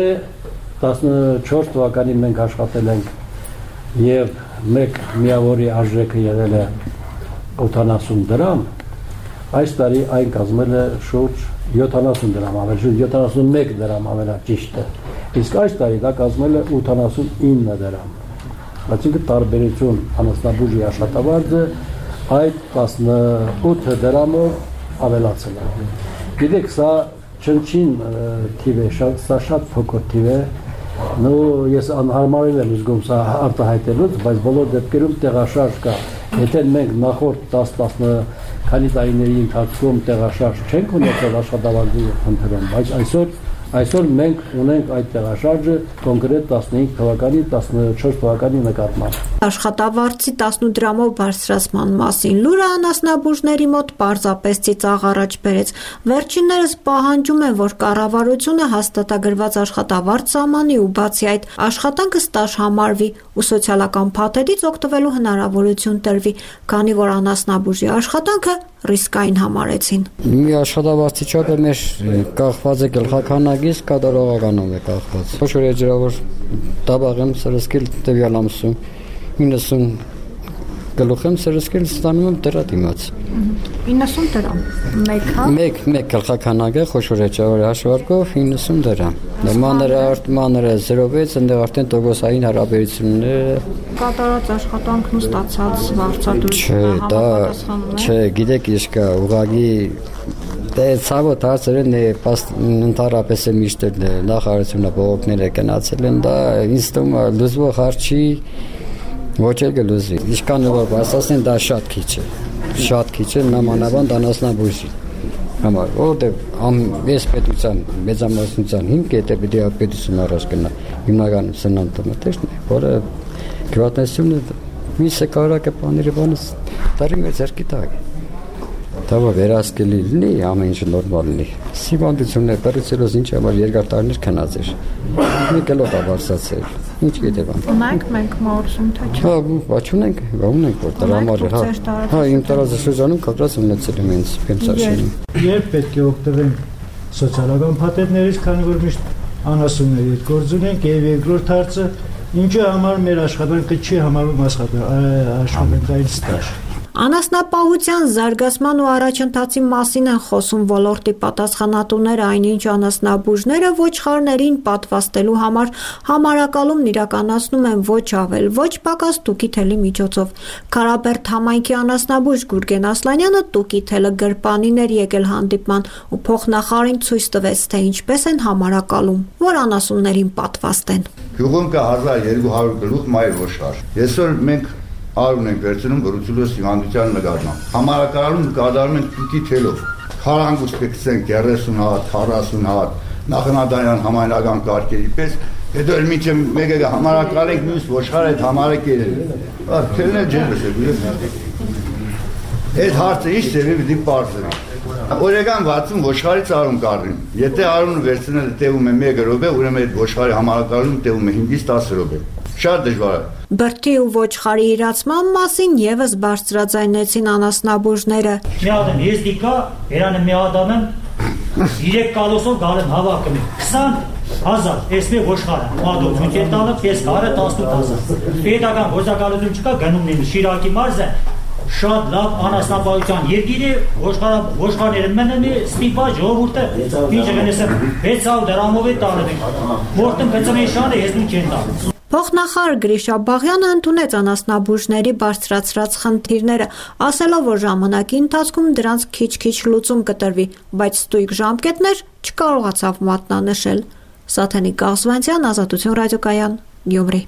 տասնչորս թվականին մենք աշխատել ենք եւ մեկ միավորի արժեքը եղել է ութանասուն դրամ, այս տարի այն կազմել է շուրջ յոթանասուն դրամ, ավելի շուրջ յոթանասունմեկ դրամ ամենաճիշտը։ Իսկ այս տարի դա կազմել է ութանասունինը դրամ։ Այսինքն տարբերություն անասնաբույժի աշխատավարձը այդ տասնութ դրամով ավելացել է։ Գիտեք, սա չնչին թիվ է, սա շատ փոքր թիվ է։ Նո ես անհարմարել եմ զգում սա արտահայտելուց, բայց բոլոր դեպքերում տեղաշարժ կա։ Եթե մենք նախորդ տասը քանի տարիների ընթացքում տեղաշարժ չենք ունեցել աշխատավարձի խնդրում, բայց այսօր այսօր մենք ունենք այդ տեղաշարժը կոնկրետ տասնհինգ թվականի, տասնչորս թվականի նկատմամբ։ Աշխատավարձի տասնութ դրամով բարձրացման մասին լուրը անասնաբույժների մոտ պարզապես ծիծաղ առաջ բերեց։ Վերջիններս պահանջում են, որ կառավարությունը հաստատագրված աշխատավարձ սահմանի ու բացի այդ աշխատանքը ստաժ համարվի ու սոցիալական փաթեթից օգտվելու հնարավորություն տրվի, քանի որ անասնաբույժի աշխատանքը ռիսկային համարեցին։ Մի աշխատավարձի չափը մեր կախված է գլխականագից կատարողականով է կախված։ Ոչ որ եջրավոր տաբաղ եմ սրսկել տվյալ ամսում իննսուն գլուխ եմ սրսկել ստանում եմ դրա դիմաց։ իննսուն դրամ։ Մեկ հա։ Մեկ մեկ գլխականագ է ոչ որ եջրավոր հաշվարկով իննսուն դրամ։ Մանրը մանրը զրո վեց այնտեղ արդեն տոկոսային հարաբերությունները կատարած աշխատանքն ու ստացած վարձատրությունը համապատասխանում է։ Չէ, գիտեք ինչ կա, ուղղակի դե ցավոտ հարցերն է ընդհանրապես է միշտ նախարարությունը բողոքները գնացել են, դա ինձ թվում է լուզվող հարցի ոչ էլ կլուզվի։ Ինչքան որ բացասեն դա շատ քիչ է։ Շատ քիչ է նամանավանդ անասնաբույժի համար, որտեղ ամես պետության մեծամասնության հիմք է դե պետք է պետություն առաջ գնա։ Հիմնական սննդամթերքն է, որը գյուղատնտեսությունը միսը կարակը բաները բանս տարի մեծ երկի տակ։ Դա վերահսկելի լինի, ամեն ինչ նորմալ լինի։ Սիվանդությունն է, բերեցելոս ինչ համար երկար տարիներ քնած էր։ Մեկ էլ ավարտացել։ Ինչ գիտեմ։ Ունենք մենք մորսում թե չէ։ Հա, ոչ ունենք, ունենք որ դրա համար հա։ Հա, իմ տարածաշրջանում կապրած ունեցել եմ ինձ փենցաշին։ Երբ պետք է օգտվենք սոցիալական փաթեթներից, քանի որ միշտ անասունների հետ գործ ունենք, եւ երկրորդ հարցը ինչի համար մեր աշխատանքը չի համարվում աշխատանքային ստաժ։ Անասնապահության զարգացման ու առաջընթացի մասին են խոսում ոլորտի պատասխանատուները, այնինչ անասնաբույժները ոչխարներին պատվաստելու համար համարակալումն իրականացնում են ոչ ավել, ոչ պակաս տուկի թելի միջոցով։ Քարաբերդ համայնքի անասնաբույժ Գուրգեն Ասլանյանը տուկի թելը գրպանին էր եկել հանդիպման ու փոխնախարարին ցույց տվեց, թե ինչպես են համարակալում, որ անասուններին պատվաստեն։ Գյուղում կա հազար երկու հարյուր գլուխ մայր ոչխար։ Այսօր մենք արուն ենք վերցնում բրուցուլոս հիվանդության նկատմամբ։ Համարակալում կատարում են տուկի թելով։ Խարանգուց կգցենք երեսուն հատ, քառասուն հատ, նախնադարյան համայնական կարգերի պես, հետո էլ միջը մեկը համարակալ ենք մյուս ոչխարը այդ համարը կերել։ Թելն էլ ջերմս է։ Այդ հարցը ինչ ծևի պիտի պարզվի։ Օրական վաթսուն ոչխարից արուն կառնին։ Եթե արունը վերցնել տևում է մեկ րոպե, ուրեմն այդ ոչխարի համարակալում տևում է հինգից տասը րոպե։ Շատ դժվար է։ Բրդի ու ոչխարի իրացման մասին եւս բարձրաձայնեցին անասնաբույժները։ Մի հատ եմ ես դիկա, երանը մի հատ եմ երեք կալոսով գալ եմ հավաքում եմ քսան հազար, ես մի ոչխարը, մադով յոթ տալը, ես կարը տասնութ հազար։ Պետական գործակալություն չկա, գնում եմ Շիրակի մարզը, շատ լավ անասնապահության երկիր է, ոչխարները մենը մի ստիպա ժողովուրդը ինչ գնեսը վեցավ դրամով է տալը որտեն կծնի շանը հեզնու չեն տալու։ Փոխնախարար Գրիշա Բաղյանը ընդունեց անասնաբուժների բարձրացրած խնդիրները, ասելով, որ ժամանակի ընթացքում դրանց քիչ-քիչ լուծում կտրվի, բայց ստույգ ժամկետներ չկարողացավ մատնանշել։ Սաթենիկ Աղզվանցյան, Ազատություն ռադիոկայան, Գյումրի։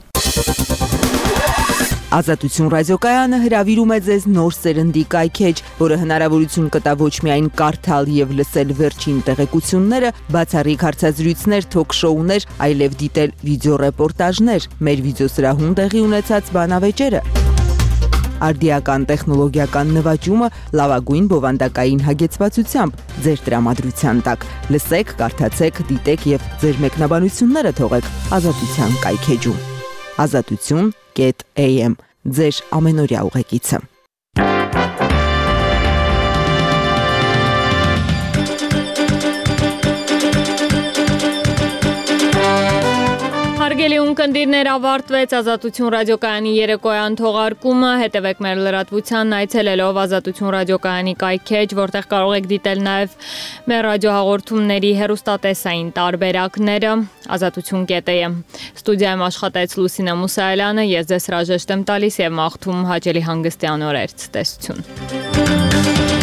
Ազատություն ռադիոկայանը հրավիրում է ձեզ նոր սերնդի կայքեջ, որը հնարավորություն կտա ոչ միայն կարդալ եւ լսել վերջին տեղեկությունները, բացառիկ հարցազրույցներ, թոք-շոուներ, այլև դիտել վիդեոռեպորտաժներ, մեր վիդեոսրահում տեղի ունեցած բանավեճերը։ Արդիական տեխնոլոգիական նվաճումը լավագույն բովանդակային հագեցվածությամբ ձեր տրամադրության տակ։ Լսեք, կարդացեք, դիտեք եւ ձեր մեկնաբանությունները թողեք Ազատության կայքեջում։ Ազատություն am ձեր ամենօրյա ուղեկիցը։ Հարգելի ունկնդիրներ, ավարտվեց Ազատություն ռադիոկայանի երեկոյան թողարկումը, հետևեք մեր լրատվության այցելելով Ազատություն ռադիոկայանի կայքեջ, որտեղ կարող եք դիտել նաև մեր ռադիոհաղորդումների հեռուստատեսային տարբերակները, ազատություն.am։ Ստուդիայում աշխատեց Լուսինե Մուսայելյանը, ես ձեզ հրաժեշտ եմ տալիս եւ մաղթում հաճելի հանգստյան օրեր, ցտեսություն։